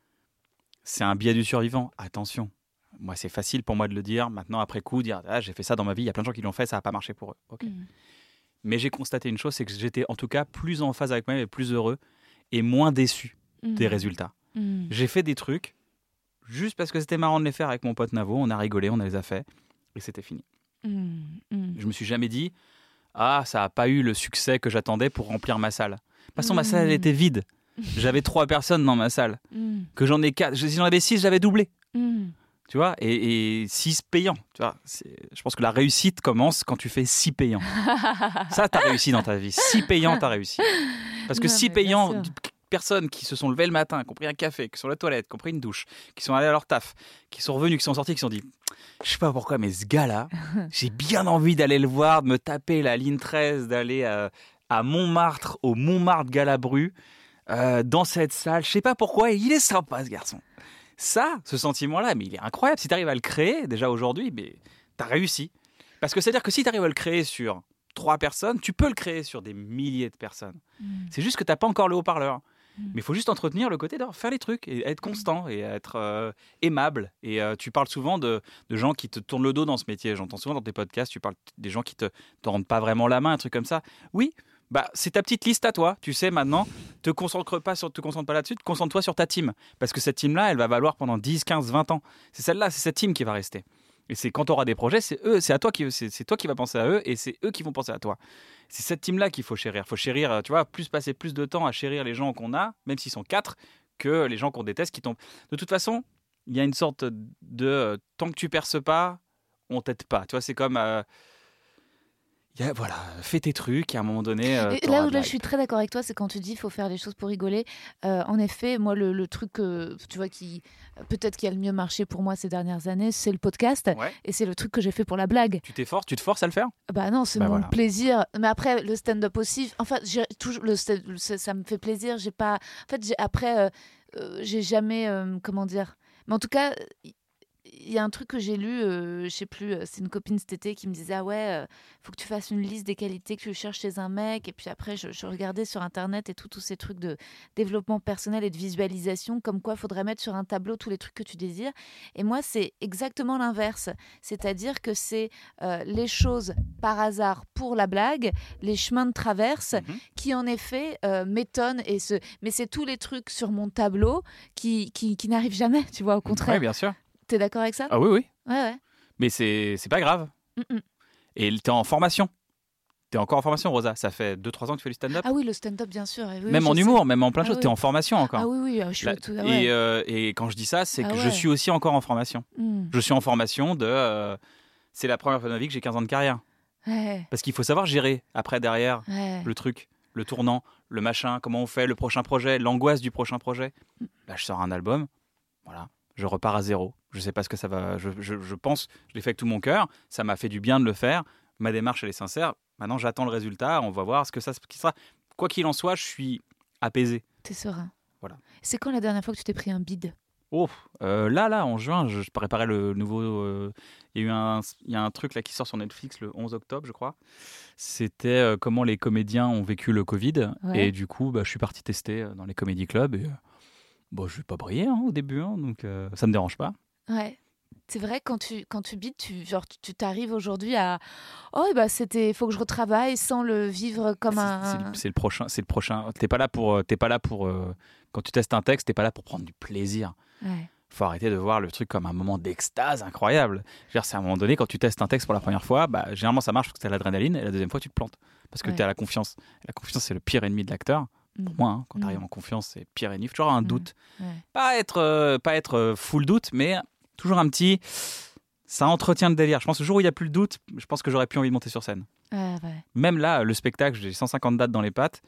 C'est un biais du survivant, attention. Moi, c'est facile pour moi de le dire, maintenant, après coup, dire ah, j'ai fait ça dans ma vie, il y a plein de gens qui l'ont fait, ça n'a pas marché pour eux. Okay. Mmh. Mais j'ai constaté une chose, c'est que j'étais en tout cas plus en phase avec moi-même et plus heureux et moins déçu mmh. des résultats. Mmh. J'ai fait des trucs juste parce que c'était marrant de les faire avec mon pote Navo, on a rigolé, on les a fait et c'était fini. Mmh. Mmh. Je me suis jamais dit ah, ça n'a pas eu le succès que j'attendais pour remplir ma salle. De toute façon, mmh. ma salle elle était vide. J'avais trois personnes dans ma salle. Mmh. Que j'en ai quatre. Si j'en avais six, j'avais doublé. Mmh. Tu vois, et, et six payants. Tu vois, c'est, je pense que la réussite commence quand tu fais six payants. Ça, t'as réussi dans ta vie. Six payants, t'as réussi. Parce que non, six payants, personnes qui se sont levées le matin, qui ont pris un café, qui sont à la toilette, qui ont pris une douche, qui sont allés à leur taf, qui sont revenus, qui sont sortis, qui se sont dit je sais pas pourquoi, mais ce gars-là, j'ai bien envie d'aller le voir, de me taper la ligne treize, d'aller à, à Montmartre, au Montmartre Galabru, euh, dans cette salle. Je sais pas pourquoi, et il est sympa, ce garçon. Ça, ce sentiment-là, mais il est incroyable. Si tu arrives à le créer, déjà aujourd'hui, mais tu as réussi. Parce que c'est-à-dire que si tu arrives à le créer sur trois personnes, tu peux le créer sur des milliers de personnes. Mmh. C'est juste que tu n'as pas encore le haut-parleur. Mmh. Mais il faut juste entretenir le côté de faire les trucs et être constant et être euh, aimable. Et euh, tu parles souvent de, de gens qui te tournent le dos dans ce métier. J'entends souvent dans tes podcasts, tu parles des gens qui ne te, te rendent pas vraiment la main, un truc comme ça. Oui, bah, c'est ta petite liste à toi. Tu sais, maintenant, te concentre pas sur, te concentre pas là-dessus, te concentre-toi sur ta team. Parce que cette team-là, elle va valoir pendant dix, quinze, vingt ans. C'est celle-là, c'est cette team qui va rester. Et c'est quand tu auras des projets, c'est eux, c'est à toi qui, c'est, c'est toi qui vas penser à eux et c'est eux qui vont penser à toi. C'est cette team-là qu'il faut chérir. Il faut chérir, tu vois, plus passer plus de temps à chérir les gens qu'on a, même s'ils sont quatre, que les gens qu'on déteste qui tombent. De toute façon, il y a une sorte de euh, tant que tu perces pas, on t'aide pas. Tu vois, c'est comme euh, Yeah, voilà, fais tes trucs et à un moment donné. Euh, et là où là, je suis très d'accord avec toi, c'est quand tu dis qu'il faut faire les choses pour rigoler. Euh, en effet, moi, le, le truc, euh, tu vois, qui peut-être qui a le mieux marché pour moi ces dernières années, c'est le podcast. Ouais. Et c'est le truc que j'ai fait pour la blague. Tu t'efforces, tu te forces à le faire ? Bah non, c'est bah mon voilà. plaisir. Mais après, le stand-up aussi. Enfin, j'ai toujours le, ça, ça me fait plaisir. J'ai pas. En fait, j'ai, après, euh, euh, j'ai jamais, euh, comment dire. Mais en tout cas. Il y a un truc que j'ai lu, euh, je sais plus, c'est une copine cet été qui me disait ah ouais, euh, faut que tu fasses une liste des qualités que tu cherches chez un mec. Et puis après, je, je regardais sur internet et tout, tous ces trucs de développement personnel et de visualisation, comme quoi il faudrait mettre sur un tableau tous les trucs que tu désires. Et moi, c'est exactement l'inverse. C'est-à-dire que c'est euh, les choses par hasard pour la blague, les chemins de traverse mmh. qui en effet euh, m'étonnent. Et se... Mais c'est tous les trucs sur mon tableau qui, qui, qui n'arrivent jamais, tu vois, au contraire. Oui, bien sûr. T'es d'accord avec ça ? Ah oui, oui. Ouais, ouais. Mais c'est, c'est pas grave. Mm-mm. Et t'es en formation. T'es encore en formation, Rosa. Ça fait deux trois ans que tu fais du stand-up. Ah oui, le stand-up, bien sûr. Oui, même en sais. Humour, même en plein de ah choses. Oui. T'es en formation encore. Ah oui, oui. Je suis La, tout, ah ouais. et, euh, et quand je dis ça, c'est ah que ouais. je suis aussi encore en formation. Mm. Je suis en formation de... Euh, c'est la première fois de ma vie que j'ai quinze ans de carrière. Ouais. Parce qu'il faut savoir gérer, après, derrière, ouais. le truc, le tournant, le machin, comment on fait, le prochain projet, l'angoisse du prochain projet. Là, je sors un album. Voilà. Je repars à zéro. Je ne sais pas ce que ça va... Je, je, je pense, je l'ai fait avec tout mon cœur. Ça m'a fait du bien de le faire. Ma démarche, elle est sincère. Maintenant, j'attends le résultat. On va voir ce que ça ce qui sera. Quoi qu'il en soit, je suis apaisé. T'es serein. Voilà. C'est quand la dernière fois que tu t'es pris un bide ? Oh, euh, là, là, en juin, je, je préparais le nouveau... Euh, il y a eu un, il y a un truc là qui sort sur Netflix le onze octobre, je crois. C'était euh, comment les comédiens ont vécu le Covid. Ouais. Et du coup, bah, je suis parti tester dans les comédie clubs et... Bon, je vais pas briller hein, au début, hein, donc euh, ça me dérange pas. Ouais, c'est vrai quand tu quand tu bides, tu genre tu t'arrives aujourd'hui à oh bah c'était faut que je retravaille sans le vivre comme c'est, un. C'est le, c'est le prochain, c'est le prochain. T'es pas là pour t'es pas là pour euh, quand tu testes un texte, t'es pas là pour prendre du plaisir. Ouais. Faut arrêter de voir le truc comme un moment d'extase incroyable. Je veux dire, c'est à un moment donné quand tu testes un texte pour la première fois, bah généralement ça marche parce que t'as l'adrénaline et la deuxième fois tu te plantes parce que ouais. t'es à la confiance. Et la confiance c'est le pire ennemi de l'acteur. Pour moi, hein, quand Mmh. tu arrives en confiance, c'est pire et nif. Toujours un Mmh. doute. Ouais. Pas être, euh, pas être euh, full doute, mais toujours un petit... Ça entretient le délire. Je pense que le jour où il n'y a plus le doute, je pense que j'aurais plus envie de monter sur scène. Ah, ouais. Même là, le spectacle, j'ai cent cinquante dates dans les pattes.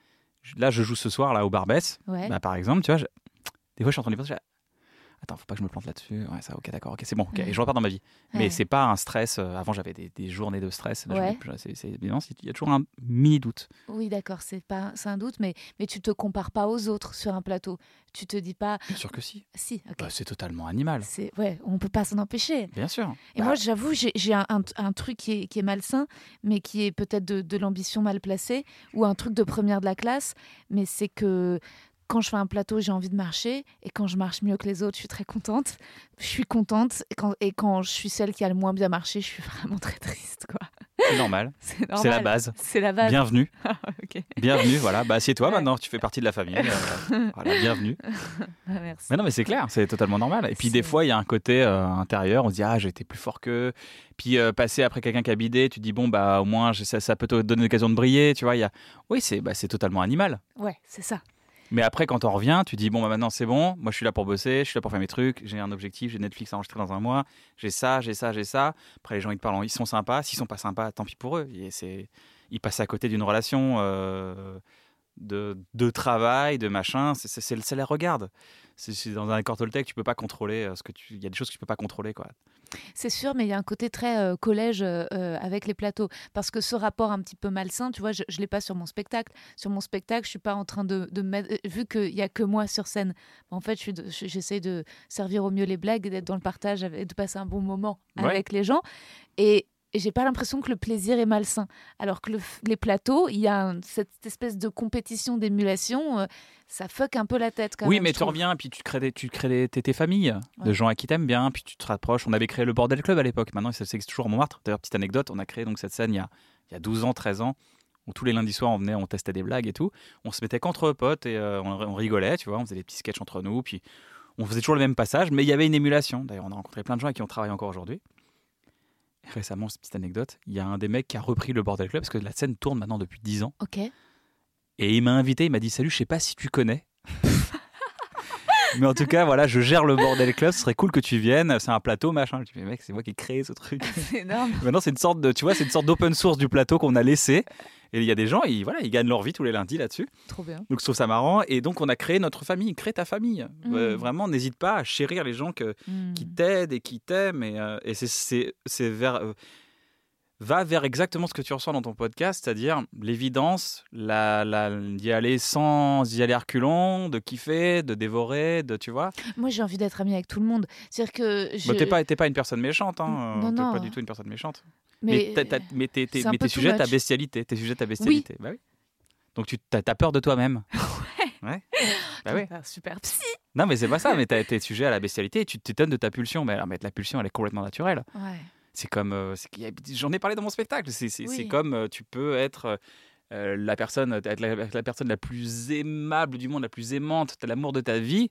Là, je joue ce soir là au Barbès. Ouais. Bah, par exemple, tu vois, je... des fois, je suis en train de penser, attends, faut pas que je me plante là-dessus. Ouais, ça, ok, d'accord, ok, c'est bon, ok. Ouais. Et je repars dans ma vie. Ouais. Mais c'est pas un stress. euh, Avant, j'avais des, des journées de stress. Là, je Ouais. me- c'est, c'est, évidemment, il y a toujours un mini doute. Oui, d'accord, c'est pas, c'est un doute, mais, mais tu te compares pas aux autres sur un plateau. Tu te dis pas, Bien sûr que si. si, ok. Bah, c'est totalement animal. C'est, ouais, on peut pas s'en empêcher. Bien sûr. Et Bah, moi, j'avoue, j'ai, j'ai un, un- un truc qui est, qui est malsain, mais qui est peut-être de, de l'ambition mal placée, ou un truc de première de la classe, mais c'est que quand je fais un plateau, j'ai envie de marcher, et quand je marche mieux que les autres, je suis très contente. Je suis contente, et quand, et quand je suis celle qui a le moins bien marché, je suis vraiment très triste, quoi. c'est normal. C'est normal. C'est la base. C'est la base. Bienvenue. Ok. Bienvenue, voilà. Bah, assieds-toi Ouais. maintenant, tu fais partie de la famille. euh, voilà, bienvenue. Ah, merci. Mais non, mais c'est clair, c'est totalement normal. Et puis C'est- des fois, il y a un côté euh, intérieur, on se dit, ah, j'ai été plus fort qu'eux. Puis euh, passer après quelqu'un qui a bidé, tu te dis, bon, bah au moins, je- ça, ça peut te donner l'occasion de briller, tu vois. Il y a... Oui, c'est, bah, c'est totalement animal. Ouais, c'est ça. Mais après, quand on revient, tu dis, bon, bah maintenant, c'est bon, moi, je suis là pour bosser, je suis là pour faire mes trucs, j'ai un objectif, j'ai Netflix à enregistrer dans un mois, j'ai ça, j'ai ça, j'ai ça. Après, les gens, ils te parlent, ils sont sympas. S'ils sont pas sympas, tant pis pour eux. Et c'est... Ils passent à côté d'une relation euh, de, de travail, de machin, c'est, c'est, c'est, ça les regarde. C'est, c'est dans un accord Toltec, tu peux pas contrôler euh, ce que tu... Il y a des choses que tu peux pas contrôler, quoi. C'est sûr, mais il y a un côté très euh, collège euh, euh, avec les plateaux. Parce que ce rapport un petit peu malsain, tu vois, je ne l'ai pas sur mon spectacle. Sur mon spectacle, je suis pas en train de, de mettre... euh, Vu qu'il n'y a que moi sur scène, en fait, je suis de- je- j'essaie de servir au mieux les blagues, et d'être dans le partage, avec- de passer un bon moment Ouais. avec les gens. Et... Et j'ai pas l'impression que le plaisir est malsain. Alors que le f- les plateaux, il y a un- cette espèce de compétition, d'émulation, euh, ça fuck un peu la tête quand Oui, même. mais je tu trouve. reviens, puis tu crées, des, tu crées des, tes, tes familles de Ouais. gens à qui t'aimes bien, puis tu te rapproches. On avait créé le Bordel Club à l'époque, maintenant ça existe toujours à Montmartre. D'ailleurs, petite anecdote, on a créé donc cette scène il y a, il y a douze ans, treize ans, où tous les lundis soirs on venait, on testait des blagues et tout. On se mettait qu'entre potes et euh, on, on rigolait, tu vois, on faisait des petits sketchs entre nous, puis on faisait toujours le même passage, mais il y avait une émulation. D'ailleurs, on a rencontré plein de gens avec qui on travaille encore aujourd'hui. Et récemment, cette petite anecdote, il y a un des mecs qui a repris le Bordel Club, parce que la scène tourne maintenant depuis dix ans. Ok. Et il m'a invité, il m'a dit, salut, je sais pas si tu connais. Mais en tout cas, voilà, je gère le Bordel Club, ce serait cool que tu viennes, c'est un plateau, machin. Je dis, mais mec, c'est moi qui ai créé ce truc. C'est énorme. Maintenant, c'est une sorte de, tu vois, c'est une sorte d'open source du plateau qu'on a laissé. Et il y a des gens, ils, voilà, ils gagnent leur vie tous les lundis là-dessus. Trop bien. Donc je trouve ça marrant. Et donc on a créé notre famille, crée ta famille. Mm. Euh, vraiment, n'hésite pas à chérir les gens que, Hmm. qui t'aident et qui t'aiment. Et, euh, et c'est, c'est, c'est vers, euh, va vers exactement ce que tu ressens dans ton podcast, c'est-à-dire l'évidence, la, la, d'y aller sans y aller à reculons, de kiffer, de dévorer, de, tu vois. Moi, j'ai envie d'être amie avec tout le monde. C'est-à-dire que. Je... Bah, t'es pas, t'es pas une personne méchante, hein. Non, T'es non. pas du tout une personne méchante. Mais, Mais, t'as- t'as- mais t'es, t'es, c'est un mais peu t'es too sujette à much. bestialité. T'es sujette à bestialité. Bah oui. Donc tu t'as, t'as peur de toi-même. Ouais. Bah oui. Ah, super psy. Non, mais c'est pas ça. Mais t'as, t'es sujet à la bestialité et tu t'étonnes de ta pulsion. Mais, alors, mais la pulsion, elle est complètement naturelle. Ouais. C'est comme. euh, c'est qu'il y a- j'en ai parlé dans mon spectacle. C'est, c'est, Oui. c'est comme euh, tu peux être euh, la, personne, être la, la personne la plus aimable du monde, la plus aimante. T'as l'amour de ta vie.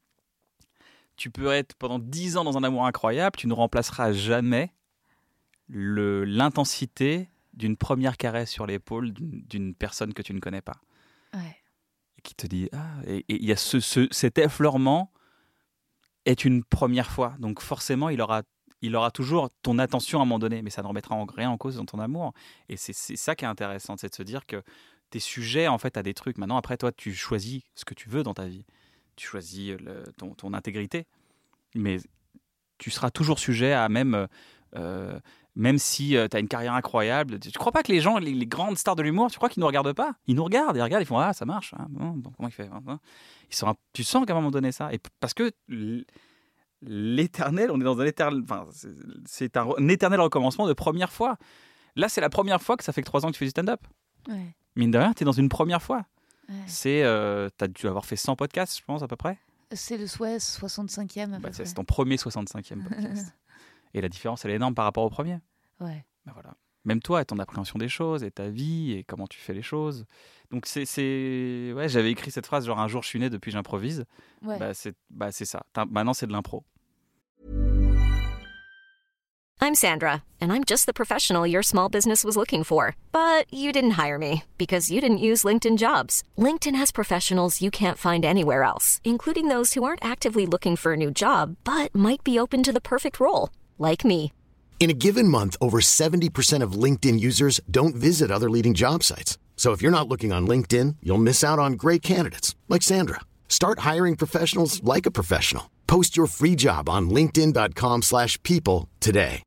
Tu peux être pendant dix ans dans un amour incroyable. Tu ne remplaceras jamais le, l'intensité d'une première caresse sur l'épaule d'une, d'une personne que tu ne connais pas. Ouais. Et qui te dit ah, et il y a ce, ce, cet effleurement est une première fois, donc forcément il aura il aura toujours ton attention à un moment donné, mais ça ne remettra en, rien en cause dans ton amour. Et c'est, c'est ça qui est intéressant, c'est de se dire que t'es sujet en fait à des trucs. Maintenant après toi tu choisis ce que tu veux dans ta vie, tu choisis le, ton, ton intégrité, mais tu seras toujours sujet à même euh, même si euh, tu as une carrière incroyable. Tu ne crois pas que les gens, les, les grandes stars de l'humour, tu crois qu'ils ne nous regardent pas? Ils nous regardent, ils regardent, ils font ah ça marche, ah, bon, bon, comment il fait hein, ils sont un... Tu sens qu'à un moment donné ça, et p- parce que l'éternel, on est dans un éternel, enfin, c'est, c'est un, un éternel recommencement de première fois. Là, c'est la première fois que ça fait que trois ans que tu fais du stand-up. Ouais. Mine de rien, tu es dans une première fois. Ouais. C'est, euh, tu as dû avoir fait cent podcasts, je pense, à peu près. C'est le souhait soixante-cinquième. à peu Bah, c'est, près. c'est ton premier soixante-cinquième podcast. Et la différence, elle est énorme par rapport au premier. Ouais. Ben voilà. Même toi, et ton appréhension des choses, et ta vie, et comment tu fais les choses. Donc, c'est, c'est... Ouais, j'avais écrit cette phrase, genre un jour je suis né, depuis j'improvise. Ouais. Bah, c'est, bah, c'est ça. T'as- Maintenant, c'est de l'impro. I'm Sandra, and I'm just the professional your small business was looking for. But you didn't hire me because you didn't use LinkedIn Jobs. LinkedIn has professionals you can't find anywhere else, including those who aren't actively looking for a new job, but might be open to the perfect role, like me. In a given month, over seventy percent of LinkedIn users don't visit other leading job sites. So if you're not looking on LinkedIn, you'll miss out on great candidates like Sandra. Start hiring professionals like a professional. Post your free job on linkedin dot com slash people today.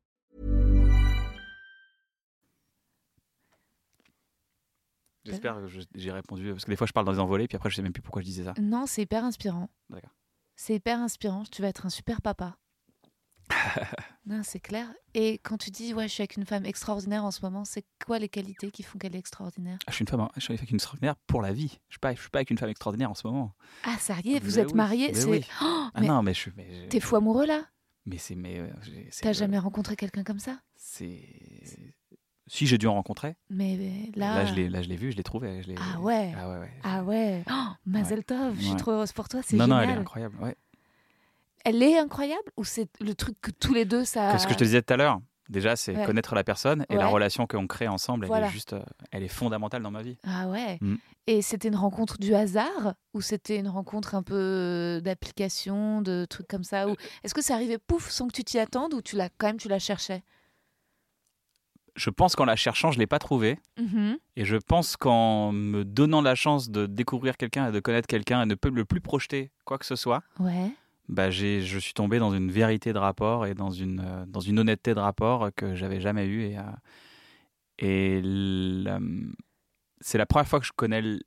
J'espère que je- j'ai répondu, parce que des fois je parle dans des envolées, puis après je sais même plus pourquoi je disais ça. Non, c'est hyper inspirant. D'accord. C'est hyper inspirant. Tu vas être un super papa. Non, c'est clair. Et quand tu dis, ouais, je suis avec une femme extraordinaire en ce moment, c'est quoi les qualités qui font qu'elle est extraordinaire? Ah, je suis une femme, hein. Je suis avec une extraordinaire pour la vie. Je suis pas, je suis pas avec une femme extraordinaire en ce moment. Ah, ça y est, vous Mais êtes oui, mariés. mais C'est... oui. Oh, Ah mais non, mais je suis. Mais, je- t'es fou amoureux là? mais c'est. Mais, euh, j'ai- c'est T'as le- jamais rencontré quelqu'un comme ça? C'est. Si j'ai dû en rencontrer. Mais mais là. Là, je l'ai, là, je l'ai vu, je l'ai trouvé. Je l'ai... Ah ouais. Ah ouais, ouais. Ah ouais. Oh, Mazel Tov, je suis Ouais. trop heureuse pour toi, c'est non, génial. non, elle est incroyable. Ouais. Elle est incroyable ou c'est le truc que tous les deux ça. Que ce que je te disais tout à l'heure, déjà, c'est Ouais. connaître la personne et la Ouais. relation qu'on crée ensemble. Elle Voilà. est juste, euh, elle est fondamentale dans ma vie. Ah ouais. Mm. Et c'était une rencontre du hasard ou c'était une rencontre un peu d'application, de trucs comme ça ou est-ce que ça arrivait pouf sans que tu t'y attendes ou tu l'as quand même tu la cherchais? Je pense qu'en la cherchant, je l'ai pas trouvée. Mhm. Et je pense qu'en me donnant la chance de découvrir quelqu'un et de connaître quelqu'un et de ne le plus projeter quoi que ce soit, Ouais. bah j'ai, je suis tombé dans une vérité de rapport et dans une, euh, dans une honnêteté de rapport que j'avais jamais eue. Et, euh, et l- c'est la première fois que je connais l-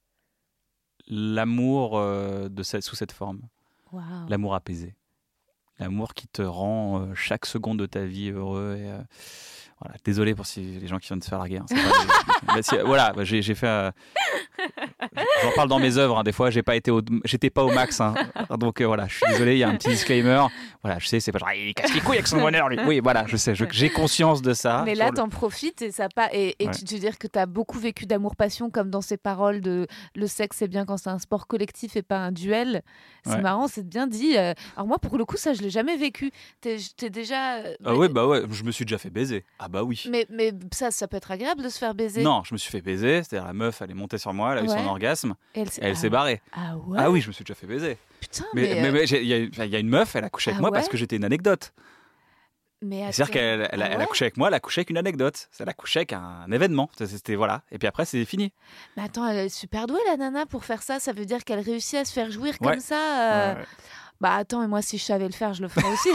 l'amour euh, de cette, sous cette forme. Waouh. L'amour apaisé. L'amour qui te rend euh, chaque seconde de ta vie heureux. Et, euh, voilà. Désolé pour si les gens qui viennent de se faire larguer. Hein, c'est pas- Bah, si, voilà, bah, j'ai, j'ai fait. euh, J'en parle dans mes œuvres. Hein, des fois, j'ai pas été au... j'étais pas au max. Hein. Donc euh, voilà, je suis désolé. Il y a un petit disclaimer. Voilà, je sais, c'est pas genre il casse les couilles avec son bonheur. Lui. Oui, voilà, je sais. Je- j'ai conscience de ça. Mais Sur là, le- t'en profites et ça pas. Et, et Ouais. tu te dire que t'as beaucoup vécu d'amour-passion, comme dans ces paroles de le sexe, c'est bien quand c'est un sport collectif et pas un duel. C'est Ouais. marrant, c'est bien dit. Euh, Alors, moi, pour le coup, ça, je l'ai jamais vécu. T'es t'es déjà. euh, Ah ouais, bah ouais, je me suis déjà fait baiser. Ah bah oui. mais, mais ça, ça peut être agréable de se faire baiser. Non, je me suis fait baiser. C'est-à-dire la meuf, elle est montée sur moi, elle a eu Ouais. son orgasme, Et elle s'est et elle ah, s'est barrée. Ah ouais. Ah oui, je me suis déjà fait baiser. Putain, Mais mais. mais- euh, mais j'ai- il y, a- enfin, il y a une meuf, elle a couché avec Ah moi ouais parce que j'étais une anecdote. mais C'est-à-dire attends. qu'elle elle, a- Ah elle a ouais couché avec moi, elle a couché avec une anecdote. Elle a couché avec un événement. C'était c'était- voilà. Et puis après, c'est fini. Mais attends, elle est super douée, la nana, pour faire ça. Ça veut dire qu'elle réussit à se faire jouir Ouais. comme ça. euh, Ouais, ouais. Bah attends, mais moi, si je savais le faire, je le ferais aussi.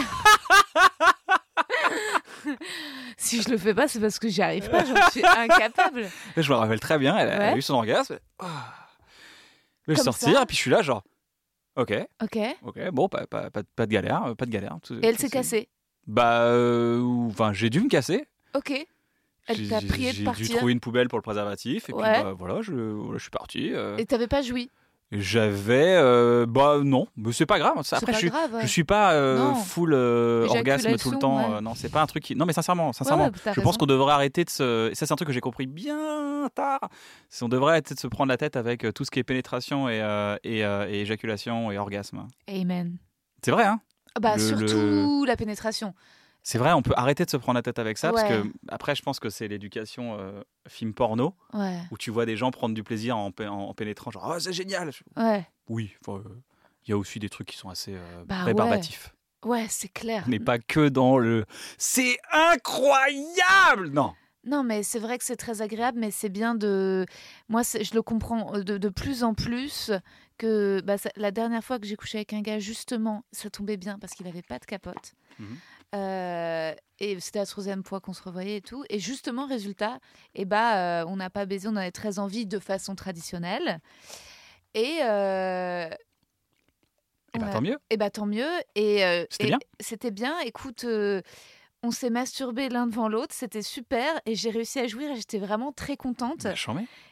Si je le fais pas, c'est parce que j'y arrive pas, j'en suis incapable. Et je me rappelle très bien, elle, a- elle a Ouais. eu son orgasme. Ah. Je vais Comme sortir, ça et puis je suis là, genre, ok, Ok. Et ok, bon, pas, pas, pas, pas de galère, pas de galère. Tout- elle tout- s'est c'est- cassée. Bah, euh, ou- enfin, j'ai dû me casser. Ok. Elle J'ai- t'a j'ai- prié de J'ai dû partir. trouver une poubelle pour le préservatif, et Ouais. puis bah, voilà, je, voilà, je suis parti. euh. Et t'avais pas joui. J'avais, euh, bah non, mais c'est pas grave. Ça, C'est Après, pas je suis, grave, ouais. je suis pas euh, Non. full euh, orgasme tout le Éjaculation, temps. ouais. euh, non, c'est pas un truc qui. Non, mais sincèrement, sincèrement, ouais, t'as je raison. pense qu'on devrait arrêter de se. Et ça, c'est un truc que j'ai compris bien tard. C'est on devrait arrêter de se prendre la tête avec euh, tout ce qui est pénétration et, euh, et, euh, et éjaculation et orgasme. Amen. C'est vrai, hein. Bah Le- surtout la pénétration. C'est vrai, on peut arrêter de se prendre la tête avec ça parce Ouais. que après, je pense que c'est l'éducation euh, film porno Ouais. où tu vois des gens prendre du plaisir en, pé- en pénétrant, genre oh, c'est génial. Ouais. Oui, enfin, euh, il y a aussi des trucs qui sont assez euh, Bah rébarbatifs. Ouais, c'est clair. Mais pas que dans le c'est incroyable. Non. Non, mais c'est vrai que c'est très agréable, mais c'est bien de. Moi, c'est- je le comprends de, de plus en plus que bah, ça- la dernière fois que j'ai couché avec un gars, justement, ça tombait bien parce qu'il avait pas de capote. Mhm. Euh, et c'était la troisième fois qu'on se revoyait et tout. Et justement, résultat, eh bah, euh, on n'a pas baisé, on avait très envie de façon traditionnelle. Et. Euh, Et bah on a- tant mieux. Et bah tant mieux. Et, euh, C'était et bien C'était bien. Écoute, euh, on s'est masturbés l'un devant l'autre, c'était super. Et j'ai réussi à jouir et j'étais vraiment très contente. Bah, j'en mets.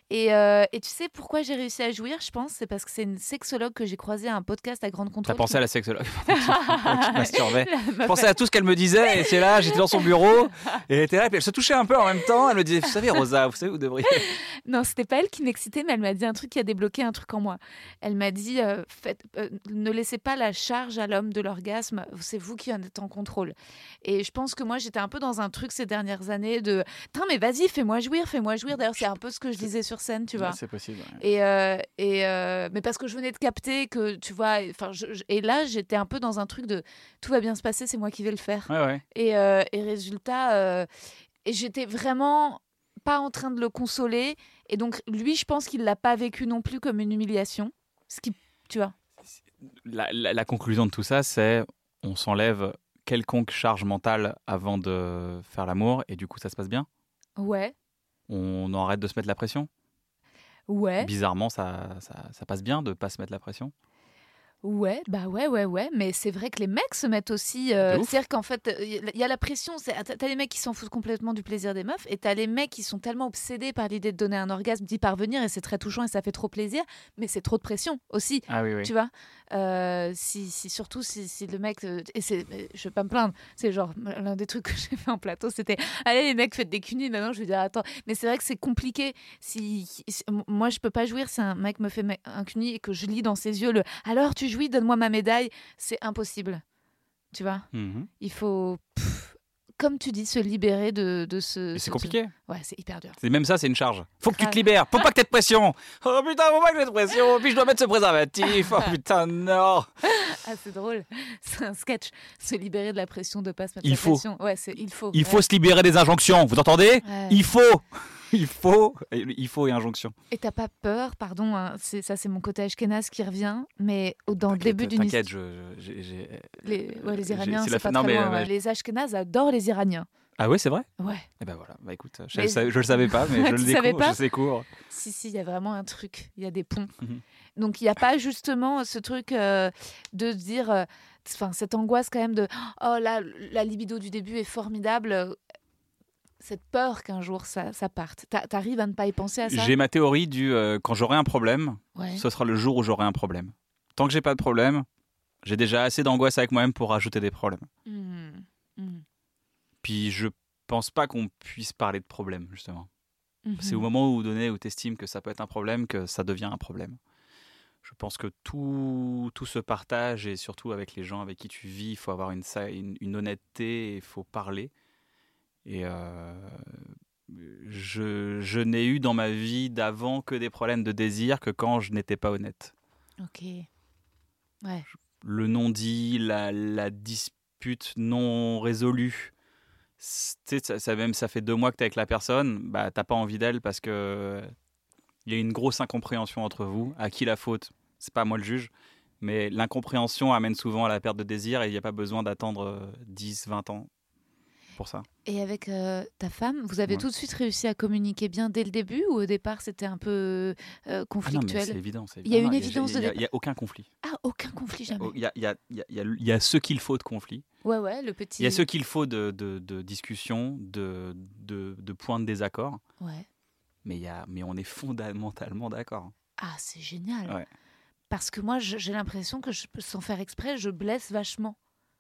Et, euh, et tu sais pourquoi j'ai réussi à jouir, je pense, c'est parce que c'est une sexologue que j'ai croisée à un podcast à Grande Contrôle. T'as pensé qui... à la sexologue qui masturbait. Je La pensais à tout ce qu'elle me disait, et c'est là, j'étais dans son bureau, et elle était là, et puis elle se touchait un peu en même temps. Elle me disait, vous savez, Rosa, vous savez, vous devriez. Non, c'était pas elle qui m'excitait, mais elle m'a dit un truc qui a débloqué un truc en moi. Elle m'a dit, euh, faites, euh, ne laissez pas la charge à l'homme de l'orgasme, c'est vous qui en êtes en contrôle. Et je pense que moi, j'étais un peu dans un truc ces dernières années de, putain, mais vas-y, fais-moi jouir, fais-moi jouir. D'ailleurs, c'est un peu ce que je disais sur scène, tu vois. Ouais, c'est possible. Ouais. Et, euh, et euh, mais parce que je venais de capter que, tu vois, enfin, je, je, et là, j'étais un peu dans un truc de, tout va bien se passer, c'est moi qui vais le faire. Ouais, ouais. Et, euh, et résultat, euh, et j'étais vraiment pas en train de le consoler. Et donc, lui, je pense qu'il l'a pas vécu non plus comme une humiliation. Ce qui, tu vois. La, la, la conclusion de tout ça, c'est on s'enlève quelconque charge mentale avant de faire l'amour, et du coup, ça se passe bien. Ouais. On arrête de se mettre la pression. Ouais. Bizarrement, ça, ça, ça passe bien de ne pas se mettre la pression. Ouais, bah ouais, ouais, ouais. Mais c'est vrai que les mecs se mettent aussi. Euh, De ouf. c'est-à-dire qu'en fait, il y a la pression. C'est, t'as les mecs qui s'en foutent complètement du plaisir des meufs, et t'as les mecs qui sont tellement obsédés par l'idée de donner un orgasme, d'y parvenir, et c'est très touchant et ça fait trop plaisir. Mais c'est trop de pression aussi. Ah oui, oui. Tu vois, euh, si, si, surtout si, si le mec. Euh, et c'est, je vais pas me plaindre. C'est genre l'un des trucs que j'ai fait en plateau, c'était allez les mecs, faites des cunis. Maintenant, je vais dire attends. Mais c'est vrai que c'est compliqué. Si, si moi, je peux pas jouir si un mec me fait un cuni et que je lis dans ses yeux le alors tu jouis, donne-moi ma médaille, c'est impossible. Tu vois, Mm-hmm. il faut, pff, comme tu dis, se libérer de, de ce. Et c'est ce- compliqué. Ouais, c'est hyper dur. C'est même ça, c'est une charge. Faut que tu te Grave. libères. Faut pas que t'aies de pression. Oh putain, faut pas que j'ai de pression. Puis je dois mettre ce préservatif. Oh putain, non. Ah, c'est drôle. C'est un sketch. Se libérer de la pression, de pas se mettre Il la faut. pression. Ouais, c'est il faut. Il ouais. faut se libérer des injonctions. Vous entendez? Ouais. Il faut. Il faut. Il faut et injonction. Et t'as pas peur, pardon, hein, c'est, ça c'est mon côté ashkénaze qui revient, mais au- dans le début d'une T'inquiète, histoire. je, j'ai, j'ai- Les, ouais, les j'ai- Iraniens, c'est c'est, la pas fin- non, très mais, loin. mais- Ouais. Les ashkénazes adorent les Iraniens. Ah ouais, c'est vrai? Ouais. Eh ben voilà. Bah écoute, je, Mais- le savais- je le savais pas, mais je le Tu savais découvre. pas Je sais cours. Si, si, il y a vraiment un truc. Il y a des ponts. Mhm. Donc, il n'y a pas justement ce truc euh, de se dire, euh, enfin, cette angoisse quand même de, oh là, la libido du début est formidable. euh, Cette peur qu'un jour ça, ça parte. T'a- T'arrives à ne pas y penser à ça? J'ai ma théorie du euh, quand j'aurai un problème, Ouais. ce sera le jour où j'aurai un problème. Tant que j'ai pas de problème, j'ai déjà assez d'angoisse avec moi-même pour rajouter des problèmes. Mmh. Mmh. Puis je pense pas qu'on puisse parler de problème, justement. Mhm. C'est au moment où donné où t'estimes que ça peut être un problème que ça devient un problème. Je pense que tout, tout se partage, et surtout avec les gens avec qui tu vis, il faut avoir une, sa- une, une honnêteté, il faut parler. Et euh, je, je n'ai eu dans ma vie d'avant que des problèmes de désir que quand je n'étais pas honnête. Ok. Ouais. Le non-dit, la, la dispute non résolue. C'est- tu sais, ça, ça, même ça fait deux mois que tu es avec la personne, bah, tu n'as pas envie d'elle parce que il y a une grosse incompréhension entre vous. À qui la faute? C'est pas moi le juge. Mais l'incompréhension amène souvent à la perte de désir, et il n'y a pas besoin d'attendre euh, dix, vingt ans pour ça. Et avec euh, ta femme, vous avez Ouais. tout de suite réussi à communiquer bien dès le début, ou au départ c'était un peu euh, Ah non, mais conflictuel? c'est évident. c'est Il y a évident. une Non, évidence il y a- de Il n'y a, départ. il y a aucun conflit. Ah, aucun conflit jamais. Il y a, il y a- il y a- il y a- il y a ce qu'il faut de conflit. Ouais, ouais, le petit. Il y a ce qu'il faut de, de, de discussion, de, de, de points de désaccord. Ouais. Mais, il y a, mais on est fondamentalement d'accord. Ah, c'est génial. Ouais. Parce que moi, je- j'ai l'impression que je, sans faire exprès, je blesse vachement.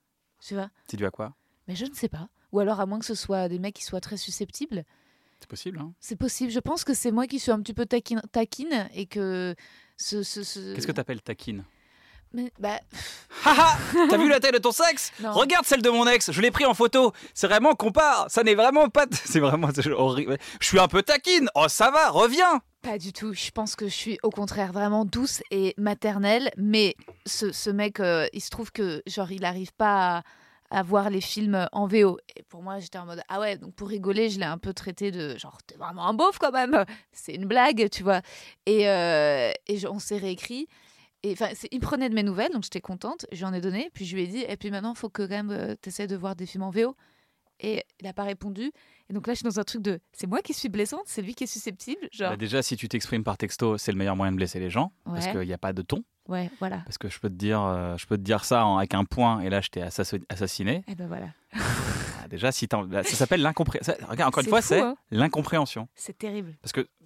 Tu vois? C'est dû à quoi? Mais je ne sais pas. Ou alors, à moins que ce soit des mecs qui soient très susceptibles. C'est possible, hein? C'est possible. Je pense que c'est moi qui suis un petit peu taquine, taquine et que ce. ce, ce... Qu'est-ce que t'appelles taquine? Mais, bah, Haha! T'as vu la taille de ton sexe? Non. Regarde celle de mon ex, je l'ai pris en photo. C'est vraiment compare, ça n'est vraiment pas. C'est vraiment c'est horrible. Je suis un peu taquine. Oh, ça va, reviens! pas du tout. Je pense que je suis au contraire vraiment douce et maternelle. Mais ce, ce mec, euh, il se trouve que genre il n'arrive pas à, à voir les films en V O. Et pour moi, j'étais en mode ah ouais. Donc pour rigoler, je l'ai un peu traité de genre t'es vraiment un beauf quand même. C'est une blague, tu vois. Et, euh, et je- on s'est réécrit. Et enfin, c'est- il prenait de mes nouvelles, donc j'étais contente. J'en ai donné. Puis je lui ai dit et puis maintenant, il faut que quand même tu essaies de voir des films en V O. Et il n'a pas répondu. Et donc là, je suis dans un truc de c'est moi qui suis blessante, c'est lui qui est susceptible. Genre, Bah déjà, si tu t'exprimes par texto, c'est le meilleur moyen de blesser les gens. Parce Ouais. qu'il n'y a pas de ton. ouais, voilà. Parce que je peux te dire, euh, je peux te dire ça en- avec un point, et là, je t'ai assassi- assassiné. Et ben voilà. Ah, déjà, si t'en- là, ça s'appelle l'incompréhension. Regarde, encore une C'est fois, fou, c'est hein. l'incompréhension. C'est terrible. Parce que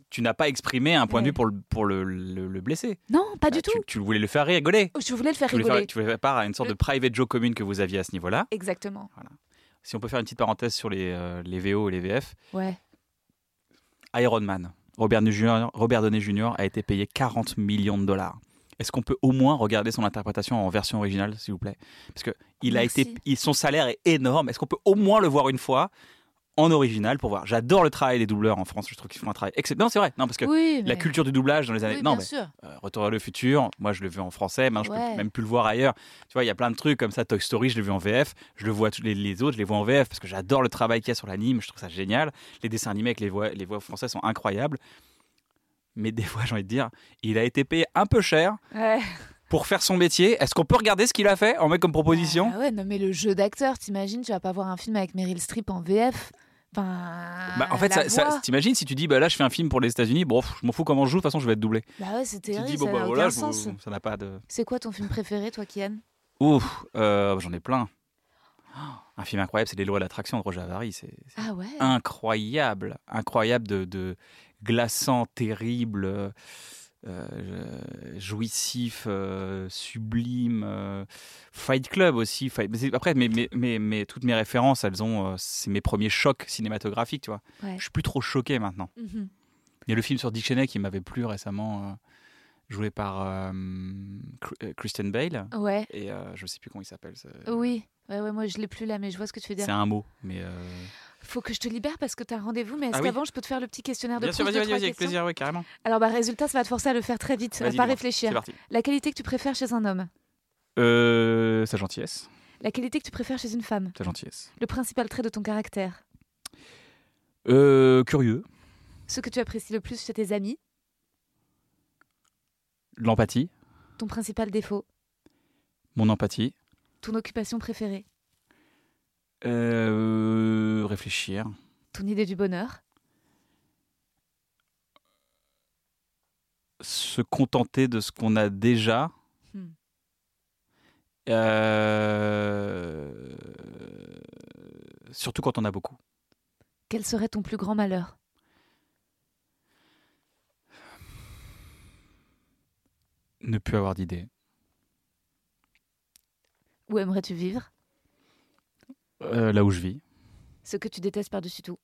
tu n'as pas exprimé un point Ouais. de vue pour le, pour le, le, le blesser. Non, pas du Ah, tout. Tu, tu voulais le faire rigoler. Je voulais le faire Tu voulais, rigoler. faire, tu voulais faire part à une sorte Le- de private joke commune que vous aviez à ce niveau-là. Exactement. Si on peut faire une petite parenthèse sur les, euh, les V O et les V F. Ouais. Iron Man, Robert Downey junior, Robert Downey junior a été payé quarante millions de dollars. Est-ce qu'on peut au moins regarder son interprétation en version originale, s'il vous plaît? Parce que il a Merci. été, il- son salaire est énorme. Est-ce qu'on peut au moins le voir une fois en original pour voir? J'adore le travail des doubleurs en France. Je trouve qu'ils font un travail excellent. Non, c'est vrai. Non, parce que Oui, mais... la culture du doublage dans les années. Oui, non, bien mais sûr. euh, Retour vers le futur. Moi, je le vu en français. Maintenant, je Ouais. peux même plus le voir ailleurs. Tu vois, il y a plein de trucs comme ça. Toy Story, je l'ai vu en V F. Je le vois tous les, les autres, je les vois en V F parce que j'adore le travail qu'il y a sur l'anime. Je trouve ça génial. Les dessins animés avec les voix, les voix françaises sont incroyables. Mais des fois, j'ai envie de dire, il a été payé un peu cher Ouais. pour faire son métier. Est-ce qu'on peut regarder ce qu'il a fait en met comme proposition? Ah ouais, non, mais le jeu d'acteur, t'imagines, tu vas pas voir un film avec Meryl Streep en V F. Enfin, Bah, en fait, la ça, ça- voix. t'imagines si tu dis, bah là, je fais un film pour les États-Unis, bon, pff, je m'en fous comment je joue, de toute façon, je vais être doublé. Bah ouais, c'est Tu te terrible, dis, ça bon, n'a bah aucun voilà, je- sens. ça n'a pas de. C'est quoi ton film préféré, toi, Kian? Ouf, euh, j'en ai plein. Oh, un film incroyable, c'est Les Lois de l'attraction de Roger Avary. C'est c'est Ah ouais. incroyable, incroyable de, de glaçant, terrible, euh, euh, jouissif, euh, sublime. euh, Fight Club aussi. Fight- mais c'est- Après, mais, mais, mais, mais toutes mes références, elles ont, euh, c'est mes premiers chocs cinématographiques, tu vois. Ouais. Je suis plus trop choqué maintenant. Mhm. Il y a le film sur Dick Cheney qui m'avait plu récemment, euh, joué par euh, Cr- euh, Christian Bale. Ouais. Et euh, je sais plus comment il s'appelle. ce- Oui. Ouais, ouais, moi je l'ai plus là, mais je vois ce que tu veux dire. C'est un mot, mais. euh, Faut que je te libère parce que t'as un rendez-vous, mais est-ce Ah oui. qu'avant je peux te faire le petit questionnaire de Bien sûr, Proust vas-y, de vas-y, trois vas-y, avec questions plaisir, oui, carrément. Alors, bah, résultat, ça va te forcer à le faire très vite, à Vas-y, pas dis-moi. réfléchir. C'est parti. La qualité que tu préfères chez un homme. Euh, sa gentillesse. La qualité que tu préfères chez une femme. Sa gentillesse. Le principal trait de ton caractère. Euh, curieux. Ce que tu apprécies le plus chez tes amis. L'empathie. Ton principal défaut. Mon empathie. Ton occupation préférée. Euh, réfléchir. Ton idée du bonheur. Se contenter de ce qu'on a déjà. Hmm. Euh, surtout quand on a beaucoup. Quel serait ton plus grand malheur? Ne plus avoir d'idées. Où aimerais-tu vivre? Euh, là où je vis. Ce que tu détestes par-dessus tout.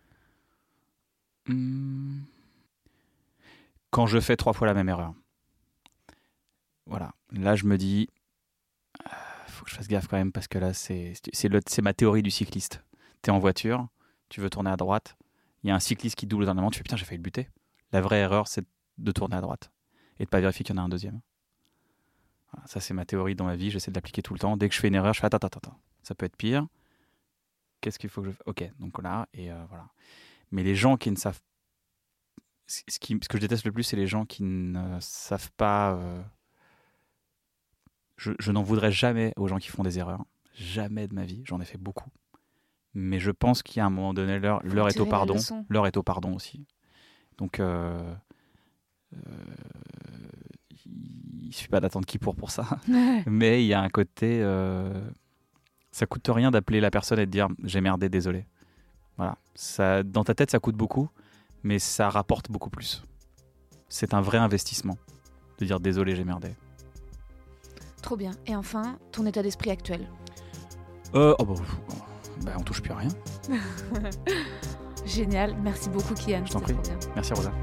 Hmm. Quand je fais trois fois la même erreur. Voilà. Là, je me dis, il faut que je fasse gaffe quand même parce que là, c'est, c'est, le- c'est ma théorie du cycliste. Tu es en voiture, tu veux tourner à droite, il y a un cycliste qui double d'un moment, tu fais putain, j'ai failli le buter. La vraie erreur, c'est de tourner à droite et de pas vérifier qu'il y en a un deuxième. Voilà, ça, c'est ma théorie dans ma vie, j'essaie de l'appliquer tout le temps. Dès que je fais une erreur, je fais attends, attends, attends, ça peut être pire. Qu'est-ce qu'il faut que je... Ok, donc là, et euh, voilà. Mais les gens qui ne savent... Ce, qui, ce que je déteste le plus, c'est les gens qui ne savent pas... euh, Je, je n'en voudrais jamais aux gens qui font des erreurs. Jamais de ma vie, j'en ai fait beaucoup. Mais je pense qu'il y a un moment donné, l'heure, Faut l'heure est tirer au la pardon. leçon. L'heure est au pardon aussi. Donc, euh, euh, il ne suffit pas d'attendre qui pour pour ça. Mais il y a un côté... Euh, ça coûte rien d'appeler la personne et de dire « j'ai merdé, désolé ». Voilà. Ça, dans ta tête, ça coûte beaucoup, mais ça rapporte beaucoup plus. C'est un vrai investissement de dire « désolé, j'ai merdé ». Trop bien. Et enfin, ton état d'esprit actuel. Euh, oh bah, bah, on touche plus à rien. Génial. Merci beaucoup, Kian. Je t'en C'était prie. trop bien. Merci Rosa.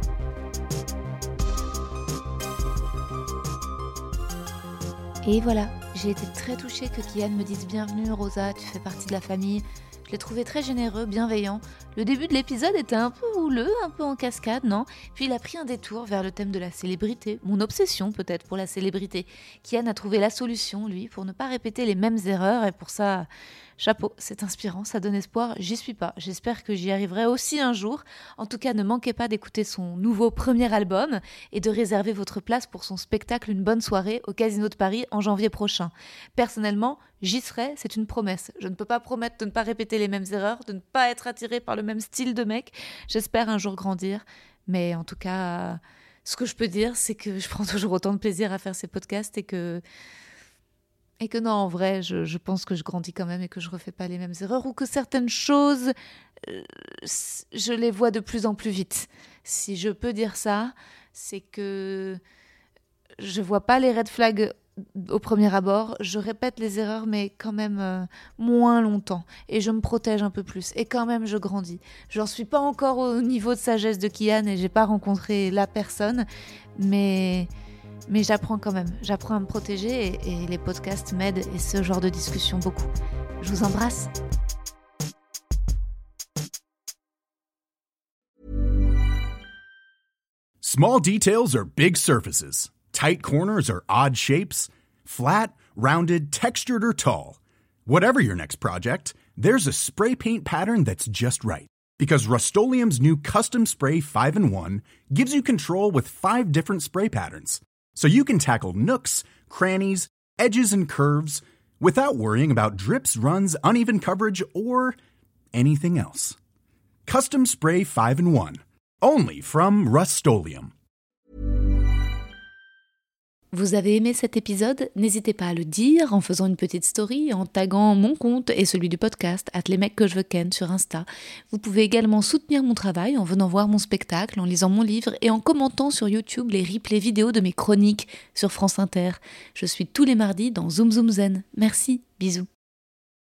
Et voilà, j'ai été très touchée que Kian me dise bienvenue Rosa, tu fais partie de la famille. Je l'ai trouvé très généreux, bienveillant. Le début de l'épisode était un peu houleux, un peu en cascade, non? Puis il a pris un détour vers le thème de la célébrité, mon obsession peut-être pour la célébrité. Kian a trouvé la solution, lui, pour ne pas répéter les mêmes erreurs, et pour ça, chapeau, c'est inspirant, ça donne espoir, j'y suis pas. J'espère que j'y arriverai aussi un jour. En tout cas, ne manquez pas d'écouter son nouveau premier album et de réserver votre place pour son spectacle Une bonne soirée au Casino de Paris en janvier prochain. Personnellement, j'y serai, c'est une promesse. Je ne peux pas promettre de ne pas répéter les mêmes erreurs, de ne pas être attiré par le même style de mec. J'espère un jour grandir, mais en tout cas, ce que je peux dire, c'est que je prends toujours autant de plaisir à faire ces podcasts et que Et que non, en vrai, je, je pense que je grandis quand même et que je refais pas les mêmes erreurs ou que certaines choses, euh, je les vois de plus en plus vite. Si je peux dire ça, c'est que je vois pas les red flags au premier abord, je répète les erreurs mais quand même euh, moins longtemps et je me protège un peu plus et quand même je grandis. J'en suis pas encore au niveau de sagesse de Kian et j'ai pas rencontré la personne, mais, mais j'apprends quand même, j'apprends à me protéger et, et les podcasts m'aident et ce genre de discussion beaucoup. Je vous embrasse. Small details are big surfaces. Tight corners or odd shapes. Flat, rounded, textured, or tall. Whatever your next project, there's a spray paint pattern that's just right. Because Rust-Oleum's new Custom Spray five in one gives you control with five different spray patterns. So you can tackle nooks, crannies, edges, and curves without worrying about drips, runs, uneven coverage, or anything else. Custom Spray five in one. Only from Rust-Oleum. Vous avez aimé cet épisode ? N'hésitez pas à le dire en faisant une petite story, en taguant mon compte et celui du podcast, at les mecs que je veux ken sur Insta. Vous pouvez également soutenir mon travail en venant voir mon spectacle, en lisant mon livre et en commentant sur YouTube les replays vidéo de mes chroniques sur France Inter. Je suis tous les mardis dans Zoom Zoom Zen. Merci, bisous.